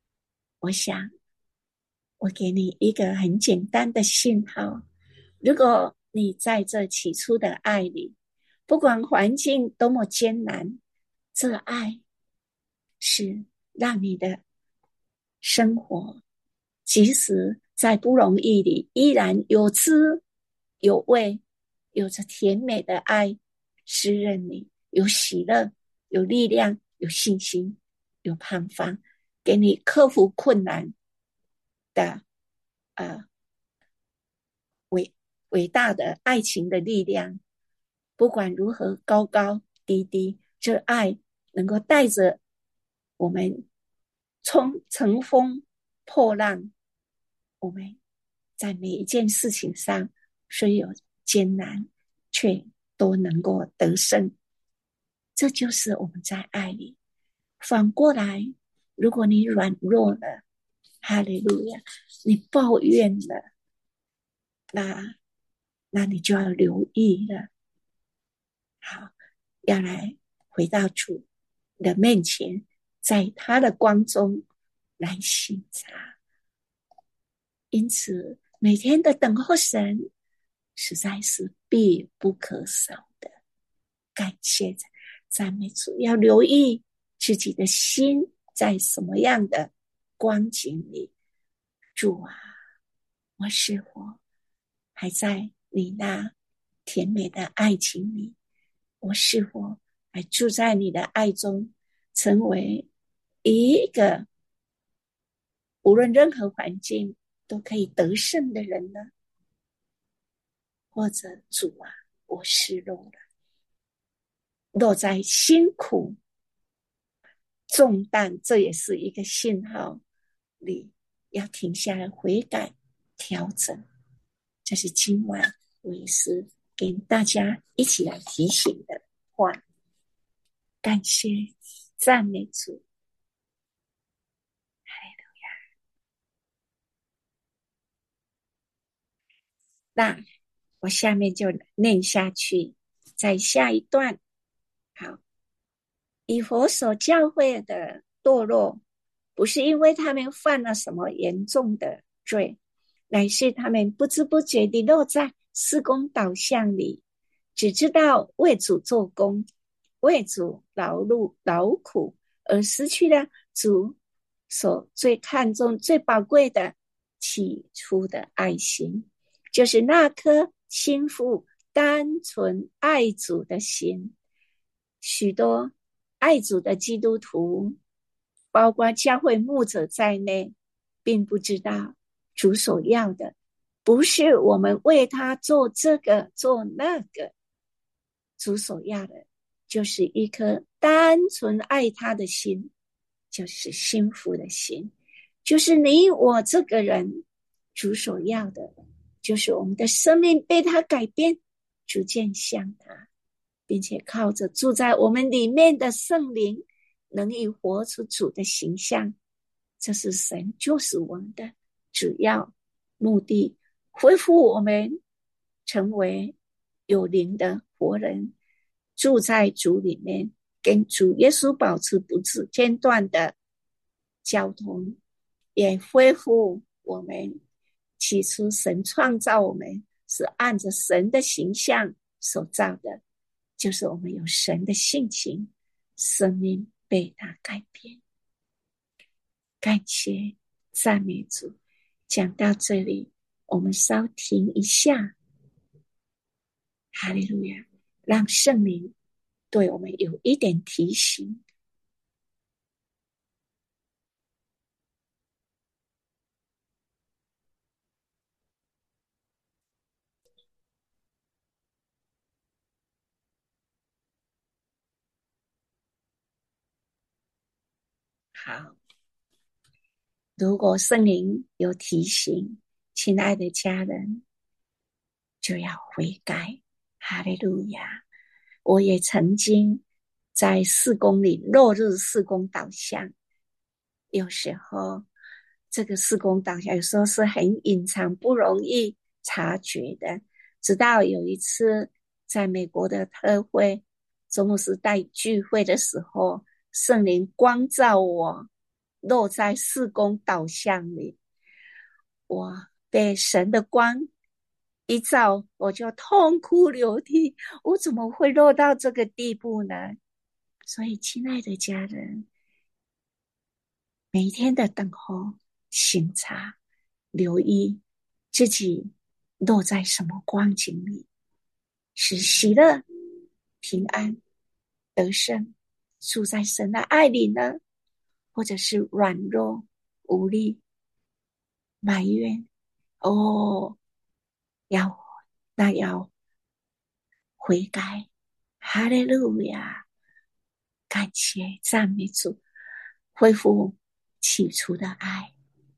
我想我给你一个很简单的信号，如果你在这起初的爱里，不管环境多么艰难，这爱是让你的生活即使在不容易里依然有滋有味，有着甜美的爱，使人你有喜乐，有力量，有信心，有盼望，给你克服困难的呃伟大的爱情的力量。不管如何高高低低，这爱能够带着我们乘风破浪。我们在每一件事情上虽有艰难，却都能够得胜。这就是我们在爱里。反过来，如果你软弱了，哈利路亚，你抱怨了，那你就要留意了。好，要来回到主的面前，在他的光中来省察。因此，每天的等候神实在是必不可少的。感谢赞美主，要留意自己的心在什么样的光景里。主啊，我是否还在你那甜美的爱情里？我是否还住在你的爱中，成为一个无论任何环境都可以得胜的人呢？或者主啊，我失落了，落在辛苦重担，这也是一个信号，你要停下来悔改调整。这是今晚我也是给大家一起来提醒的话。感谢赞美主，哈利路亚。那我下面就念下去，在下一段。好，以弗所教会的堕落，不是因为他们犯了什么严重的罪，乃是他们不知不觉地落在事工导向里，只知道为主做工，为主劳碌劳苦，而失去了主所最看重最宝贵的起初的爱心，就是那颗心腹单纯爱主的心。许多爱主的基督徒，包括教会牧者在内，并不知道主所要的不是我们为他做这个做那个，主所要的就是一颗单纯爱他的心，就是幸福的心，就是你我这个人。主所要的就是我们的生命被他改变，逐渐像他，并且靠着住在我们里面的圣灵，能以活出主的形象。这是神救赎我们的主要目的，恢复我们成为有灵的活人，住在主里面，跟主耶稣保持不间断的交通，也恢复我们起初神创造我们是按着神的形象所造的，就是我们有神的性情，生命被他改变。感谢赞美主。讲到这里，我们稍停一下。哈利路亚，让圣灵对我们有一点提醒。好，如果圣灵有提醒，亲爱的家人，就要悔改。哈利路亚！我也曾经在事工里落入事工导向，有时候这个事工导向有时候是很隐藏，不容易察觉的。直到有一次在美国的特会中牧师带聚会的时候，圣灵光照我， 落在事工导向里。我被神的光一照，我就痛哭流涕，我怎么会落到这个地步呢？所以亲爱的家人，每一天的等候省察留意自己落在什么光景里，是喜乐平安得胜住在神的爱里呢，或者是软弱无力埋怨。要悔改。哈利路亚，感谢赞美主，恢复起初的爱。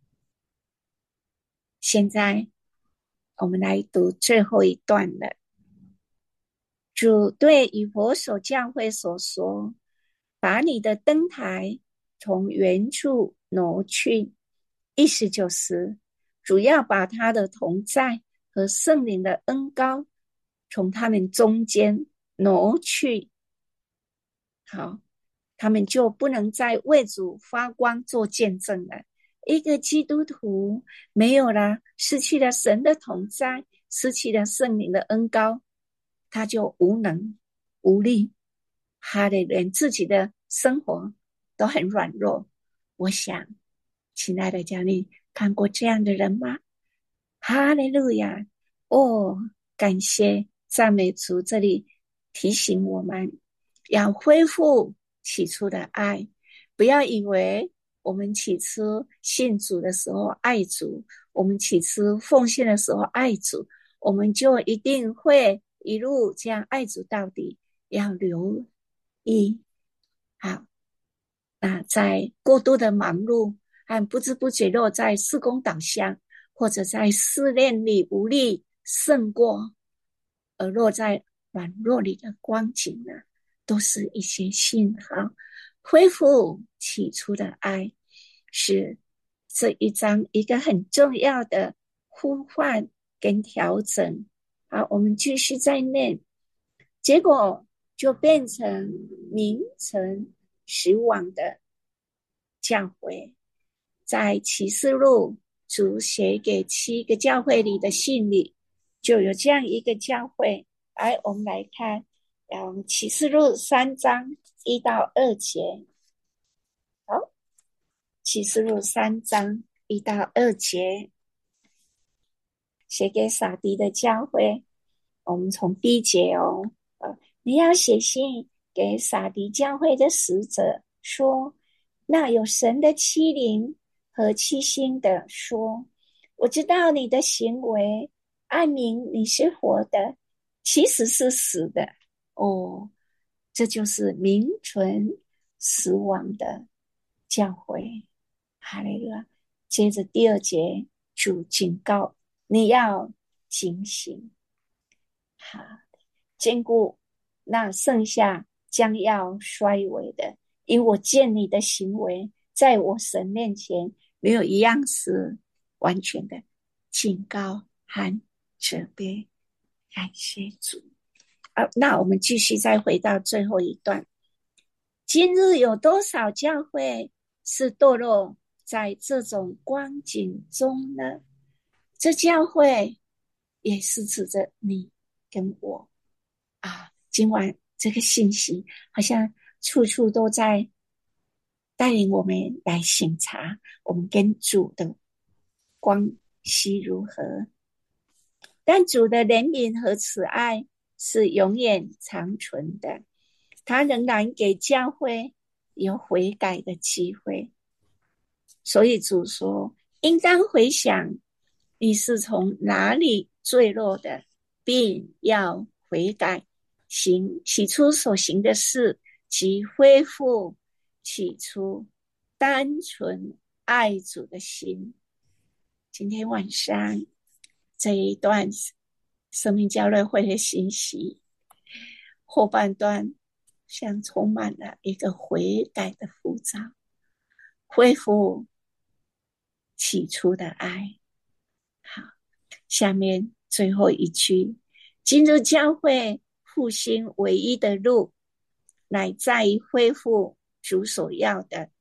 现在我们来读最后一段了。主对以弗所教会所说，把你的灯台从原处挪去，意思就是主要把他的同在和圣灵的恩膏从他们中间挪去。好，他们就不能再为主发光做见证了。一个基督徒没有了，失去了神的同在，失去了圣灵的恩膏，他就无能无力，他的连自己的生活都很软弱。我想亲爱的家人，看过这样的人吗？哈利路亚！感谢赞美主，这里提醒我们要恢复起初的爱，不要以为我们起初信主的时候爱主，我们起初奉献的时候爱主，我们就一定会一路这样爱主到底。要留意，好，那在过度的忙碌和不知不觉落在事工导向，或者在试炼里无力胜过，而落在软弱里的光景呢，都是一些信号。恢复起初的爱，是这一章一个很重要的呼唤跟调整。好，我们继续再念，结果就变成名存实亡的教会。在启示录主写给7个教会里的信里，就有这样一个教会。来，我们来看启示录3章1到2节。好，启示录3章1到2节，写给撒狄的教会。我们从第1节你要写信给撒狄教会的使者说，那有神的7灵和7星的说，我知道你的行为，暗明你是活的，其实是死的。这就是名存实亡的教会。哈利路亚。接着第2节，主警告你要警醒，好，坚固那剩下将要衰微的，因我见你的行为，在我神面前没有一样是完全的。警告和责备，感谢主。那我们继续再回到最后一段。今日有多少教会是堕落在这种光景中呢？这教会也是指着你跟我今晚这个信息好像处处都在带领我们来省察我们跟主的关系如何。但主的怜悯和慈爱是永远长存的，他仍然给教会有悔改的机会。所以主说，应当回想你是从哪里坠落的，并要悔改，行起初所行的事，即恢复起初单纯爱主的心。今天晚上这一段生命交流会的信息后半段像充满了一个悔改的呼召，恢复起初的爱。好，下面最后一句，进入教会复兴唯一的路，乃在于恢复主所要的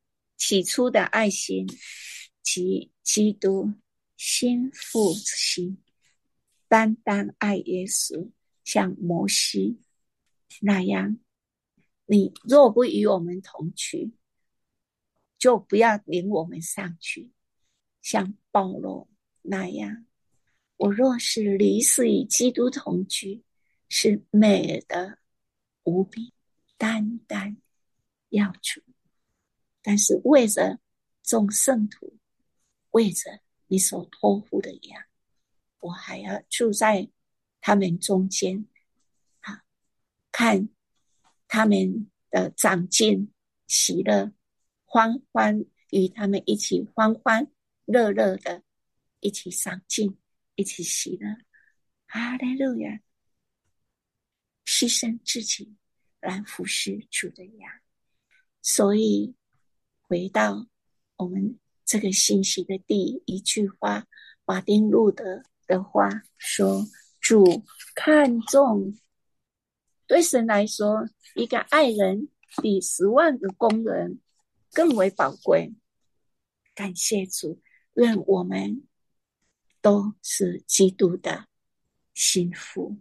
起初的爱心及基督心腹之心，单单爱耶稣，像摩西那样。你若不与我们同去，就不要领我们上去，像保罗那样。我若是离世与基督同居，是美的无比，单单要主。但是为着众圣徒，为着你所托付的羊，我还要住在他们中间，看他们的长进喜乐，欢欢与他们一起欢欢乐乐的一起长进，一起喜乐。哈利路亚！牺牲自己来服侍主的羊。所以回到我们这个信息的第一句话，马丁路德的话说，主看重，对神来说，一个爱人比10万个工人更为宝贵。感谢主，愿我们都是基督的心腹。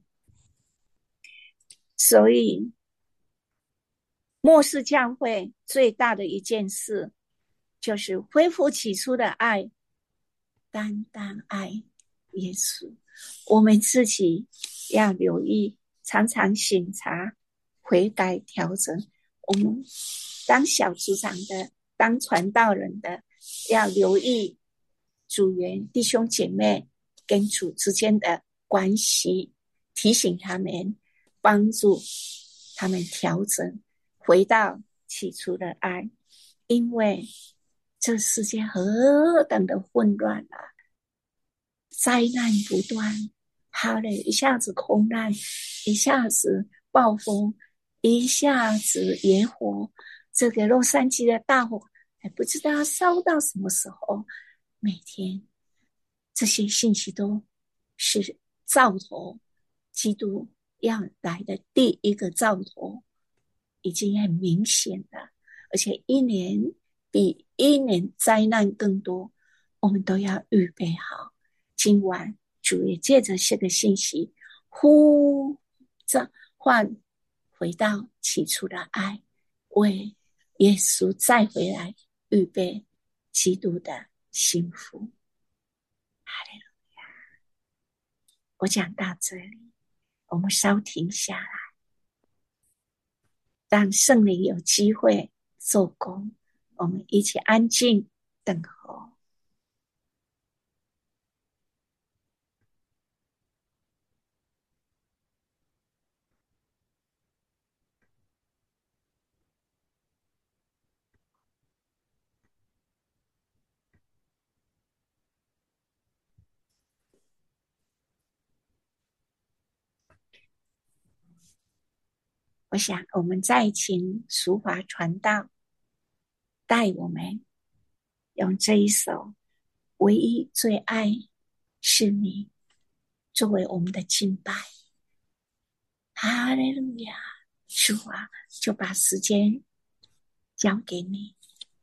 所以末世教会最大的一件事，就是恢复起初的爱，单单爱耶稣。我们自己要留意，常常省察、悔改、调整。我们当小组长的，当传道人的，要留意组员弟兄姐妹跟主之间的关系，提醒他们，帮助他们调整，回到起初的爱。因为这世界何等的混乱啊，灾难不断，好嘞，一下子空难，一下子暴风，一下子野火，这个洛杉矶的大火还不知道要烧到什么时候。每天这些信息都是兆头，基督要来的第一个兆头已经很明显了，而且一年比一年灾难更多，我们都要预备好。今晚主也借着这个信息呼召唤回到起初的爱，为耶稣再回来预备基督的幸福。哈利路亚！我讲到这里，我们稍停下来，让圣灵有机会做工，我们一起安静等候。我想我们再请淑华传道带我们用这一首唯一最爱是你作为我们的敬拜。哈利路亚！淑华就把时间交给你。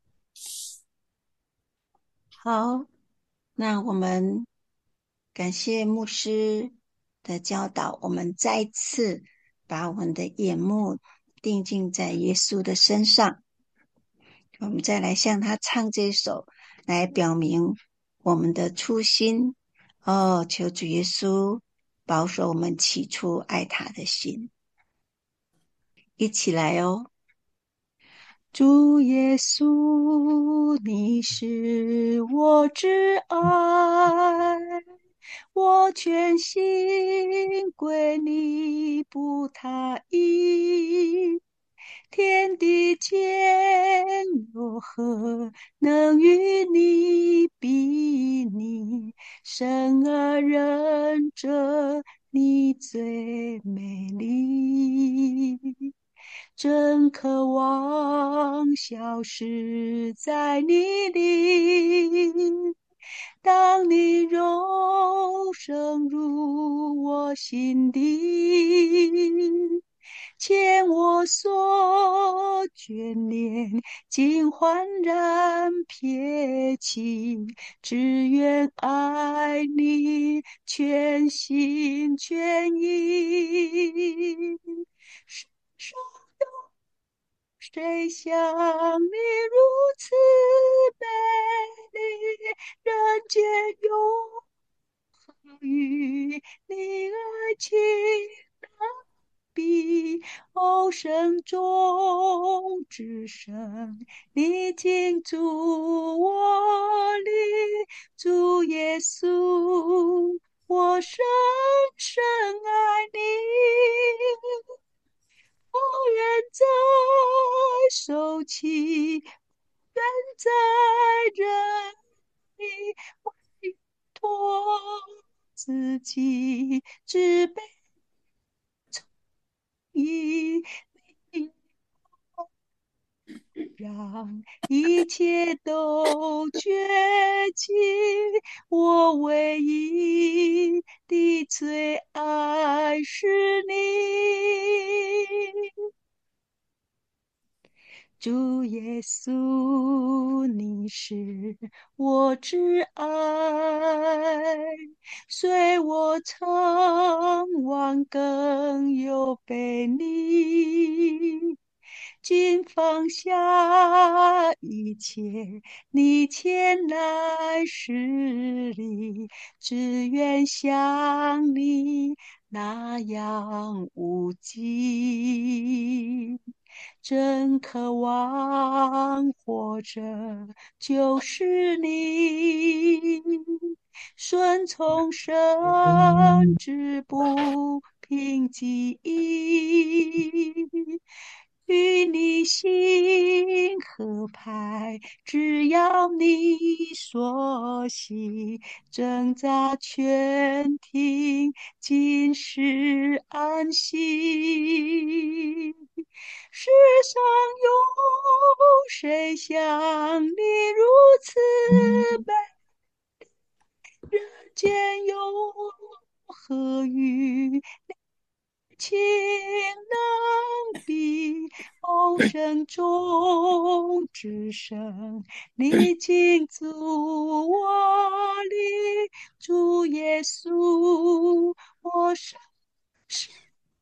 好，那我们感谢牧师的教导，我们再次把我们的眼目定睛在耶稣的身上。我们再来向他唱这首，来表明我们的初心。哦，求主耶稣保守我们起初爱他的心。一起来哦。主耶稣，你是我挚爱，我全心归你不他意。天地间有何能与你比拟？生而人者，你最美丽。真渴望消失在你里，当你容身入我心底， 牵我所眷恋，尽焕然撇弃，只愿爱你全心全意。世上有谁像你如此美丽？人间有与你爱情比，哦，声中之声，你进驻我里，主耶稣，我深深爱你。不愿再受气，愿在人里委托自己，只被一让一切都绝迹，我唯一的最爱是你。主耶稣，你是我挚爱，虽我曾忘更又背逆，今放下一切，你前来施礼，只愿像你那样无忌。真渴望活着就是你，顺从神之不凭记忆，与你心合拍，只要你所喜，挣扎全听，尽是安息。世上有谁像你如此美？人间有何与情能比？哦，声中之声，你进驻我里，主耶稣，我深深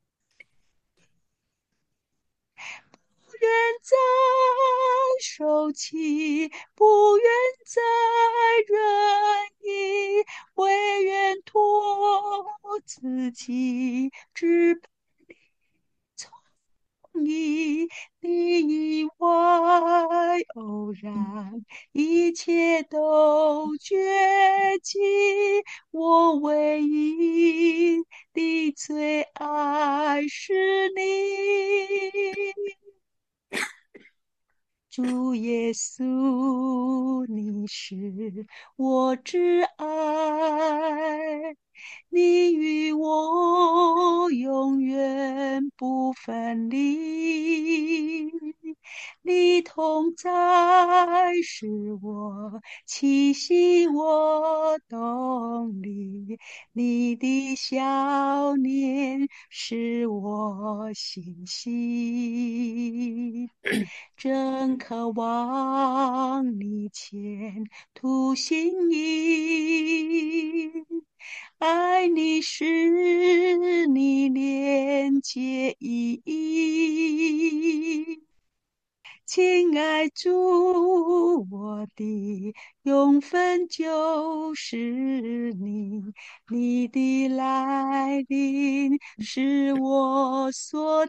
愿再受气，不愿再忍意，唯愿托自己，只配从你以外偶然，一切都绝迹，我唯一的最爱是你。主耶稣，你是我挚爱，你与我永远不分离。你同在是我气息，我动力。你的笑脸是我欣喜。真渴望你前途新意，爱你是你连接意义。亲爱主，我的永分就是你，你的来临是我所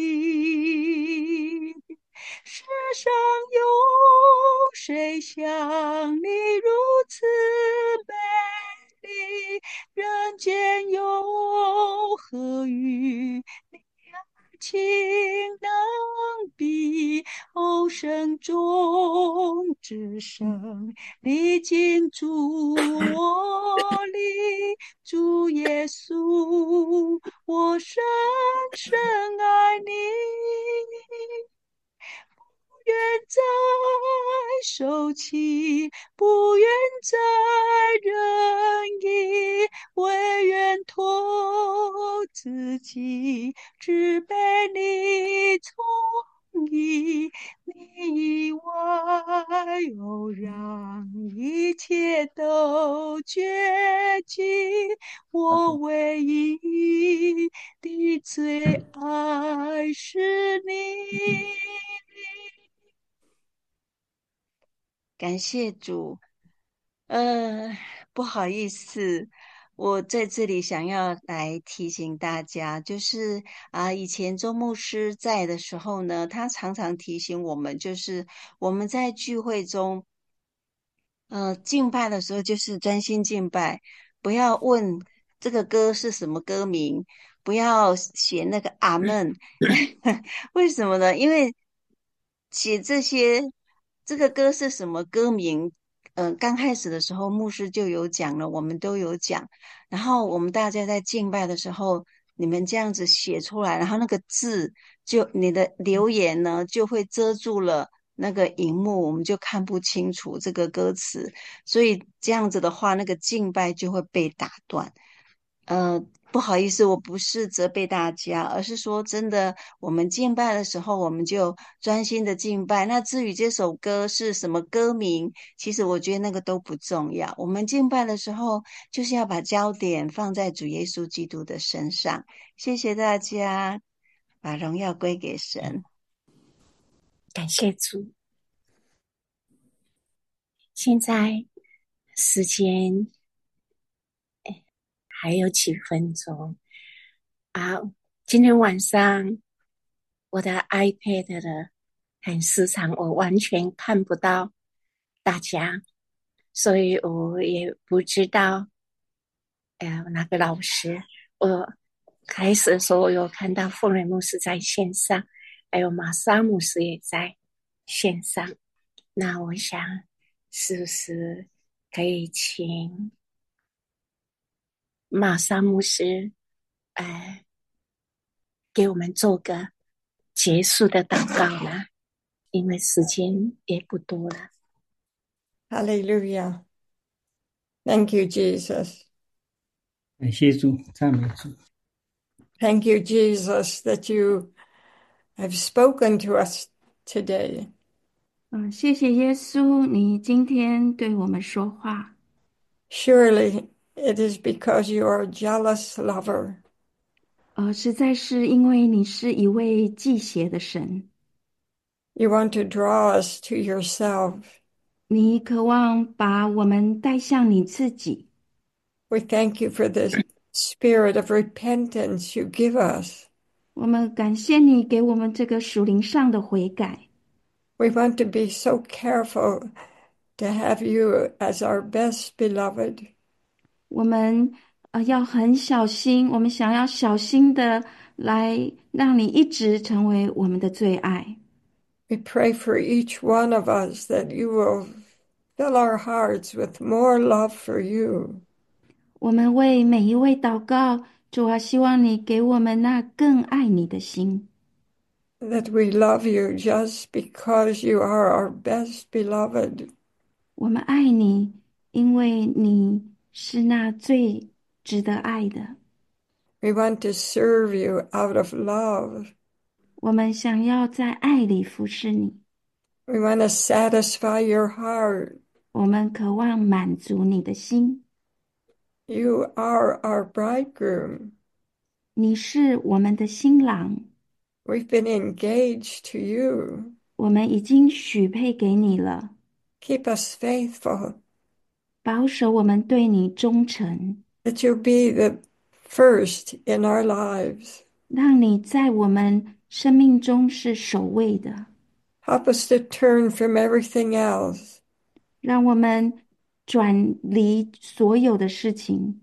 期。世上有谁像你如此美丽？人间有何与情能比？哦，声中之声，你进驻我里，主耶稣，我深深爱你。 再受气，不愿再忍意，唯愿托自己，只被你从意。你以外，哦，让一切都绝迹。我唯一的最爱是你。感谢主。呃，不好意思，我在这里想要来提醒大家，就是以前周牧师在的时候呢，他常常提醒我们，就是我们在聚会中。敬拜的时候就是专心敬拜，不要问这个歌是什么歌名，不要写那个阿门。为什么呢？因为写这个歌是什么歌名，刚开始的时候牧师就有讲了，我们都有讲。然后我们大家在敬拜的时候，你们这样子写出来，然后那个字你的留言呢就会遮住了那个荧幕，我们就看不清楚这个歌词，所以这样子的话，那个敬拜就会被打断。呃，不好意思，我不是责备大家，而是说真的，我们敬拜的时候，我们就专心的敬拜。那至于这首歌是什么歌名，其实我觉得那个都不重要。我们敬拜的时候，就是要把焦点放在主耶稣基督的身上。谢谢大家，把荣耀归给神。 感谢主。现在时间还有几分钟啊，今天晚上我的 iPad 的很失常，我完全看不到大家，所以我也不知道哪个老师。我开始的时候我有看到凤瑞牧师在线上，还有玛莎牧师也在线上。那我想是不是可以请玛莎牧师给我们做个结束的祷告呢？因为时间也不多了。 Hallelujah. Thank you, Jesus. 感谢主，赞美主。 Thank you, Jesus, that you have spoken to us today. 谢谢耶稣，你今天对我们说话。 Surely it is because you are a jealous lover. 实在是因为你是一位忌邪的神， You want to draw us to yourself. 你渴望把我们带向你自己。 We thank you for the spirit of repentance you give us. 我们感谢你给我们这个属灵上的悔改。 We want to be so careful to have you as our best beloved. 我们要很小心，我们想要小心的来让你一直成为我们的最爱。 We pray for each one of us that you will fill our hearts with more love for you. 我们为每一位祷告，主啊，希望你给我们那更爱你的心。 That we love you just because you are our best beloved. 我们爱你，因为你是那最值得爱的。 We want to serve you out of love. 我们想要在爱里服侍你， We want to satisfy your heart. 我们渴望满足你的心。 You are our bridegroom. 你是我们的新郎， We've been engaged to you. 我们已经许配给你了。 Keep us faithful. 保守我们对你忠诚， That you be the first in our lives. 让你在我们生命中是首位的。 Help us to turn from everything else. 让我们转离所有的事情，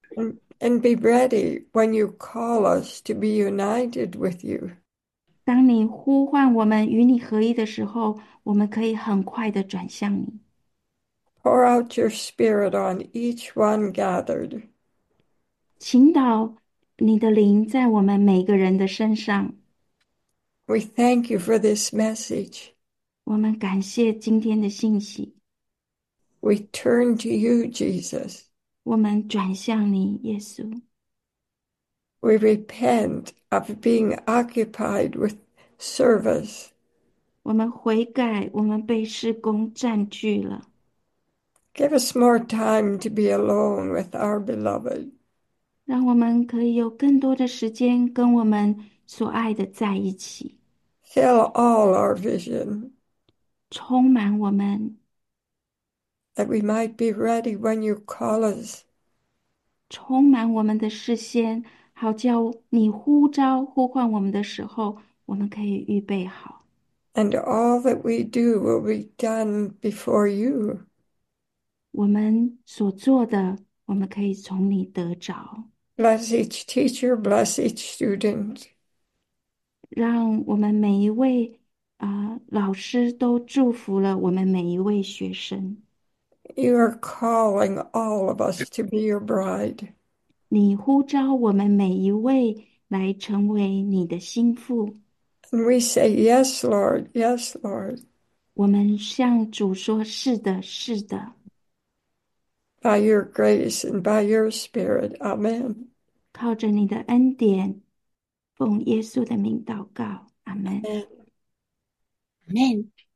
And be ready when you call us to be united with you. 当你呼唤我们与你合一的时候，我们可以很快的转向你。 Pour out your spirit on each one gathered. 倾倒你的灵在我们每个人的身上。 We thank you for this message. 我们感谢今天的信息， We turn to you, Jesus. 我们转向你，耶稣。 We repent of being occupied with service. 我们悔改，我们被事工占据了， Give us more time to be alone with our beloved. 让我们可以有更多的时间跟我们所爱的在一起， Fill all our vision, 充满我们， that we might be ready when you call us. 充满我们的视线，好叫你呼召呼唤我们的时候，我们可以预备好。 And all that we do will be done before you. 我们所做的，我们可以从你得着， Bless each teacher, bless each student. 让我们每一位老师都祝福了我们每一位学生。 You are calling all of us to be your bride. 你呼召我们每一位来成为你的心腹， And we say, Yes, Lord, yes, Lord. 我们向主说：是的，是的。 By your grace and by your spirit. Amen. 靠着你的恩典，奉耶稣的名祷告，阿门。 Amen. Amen.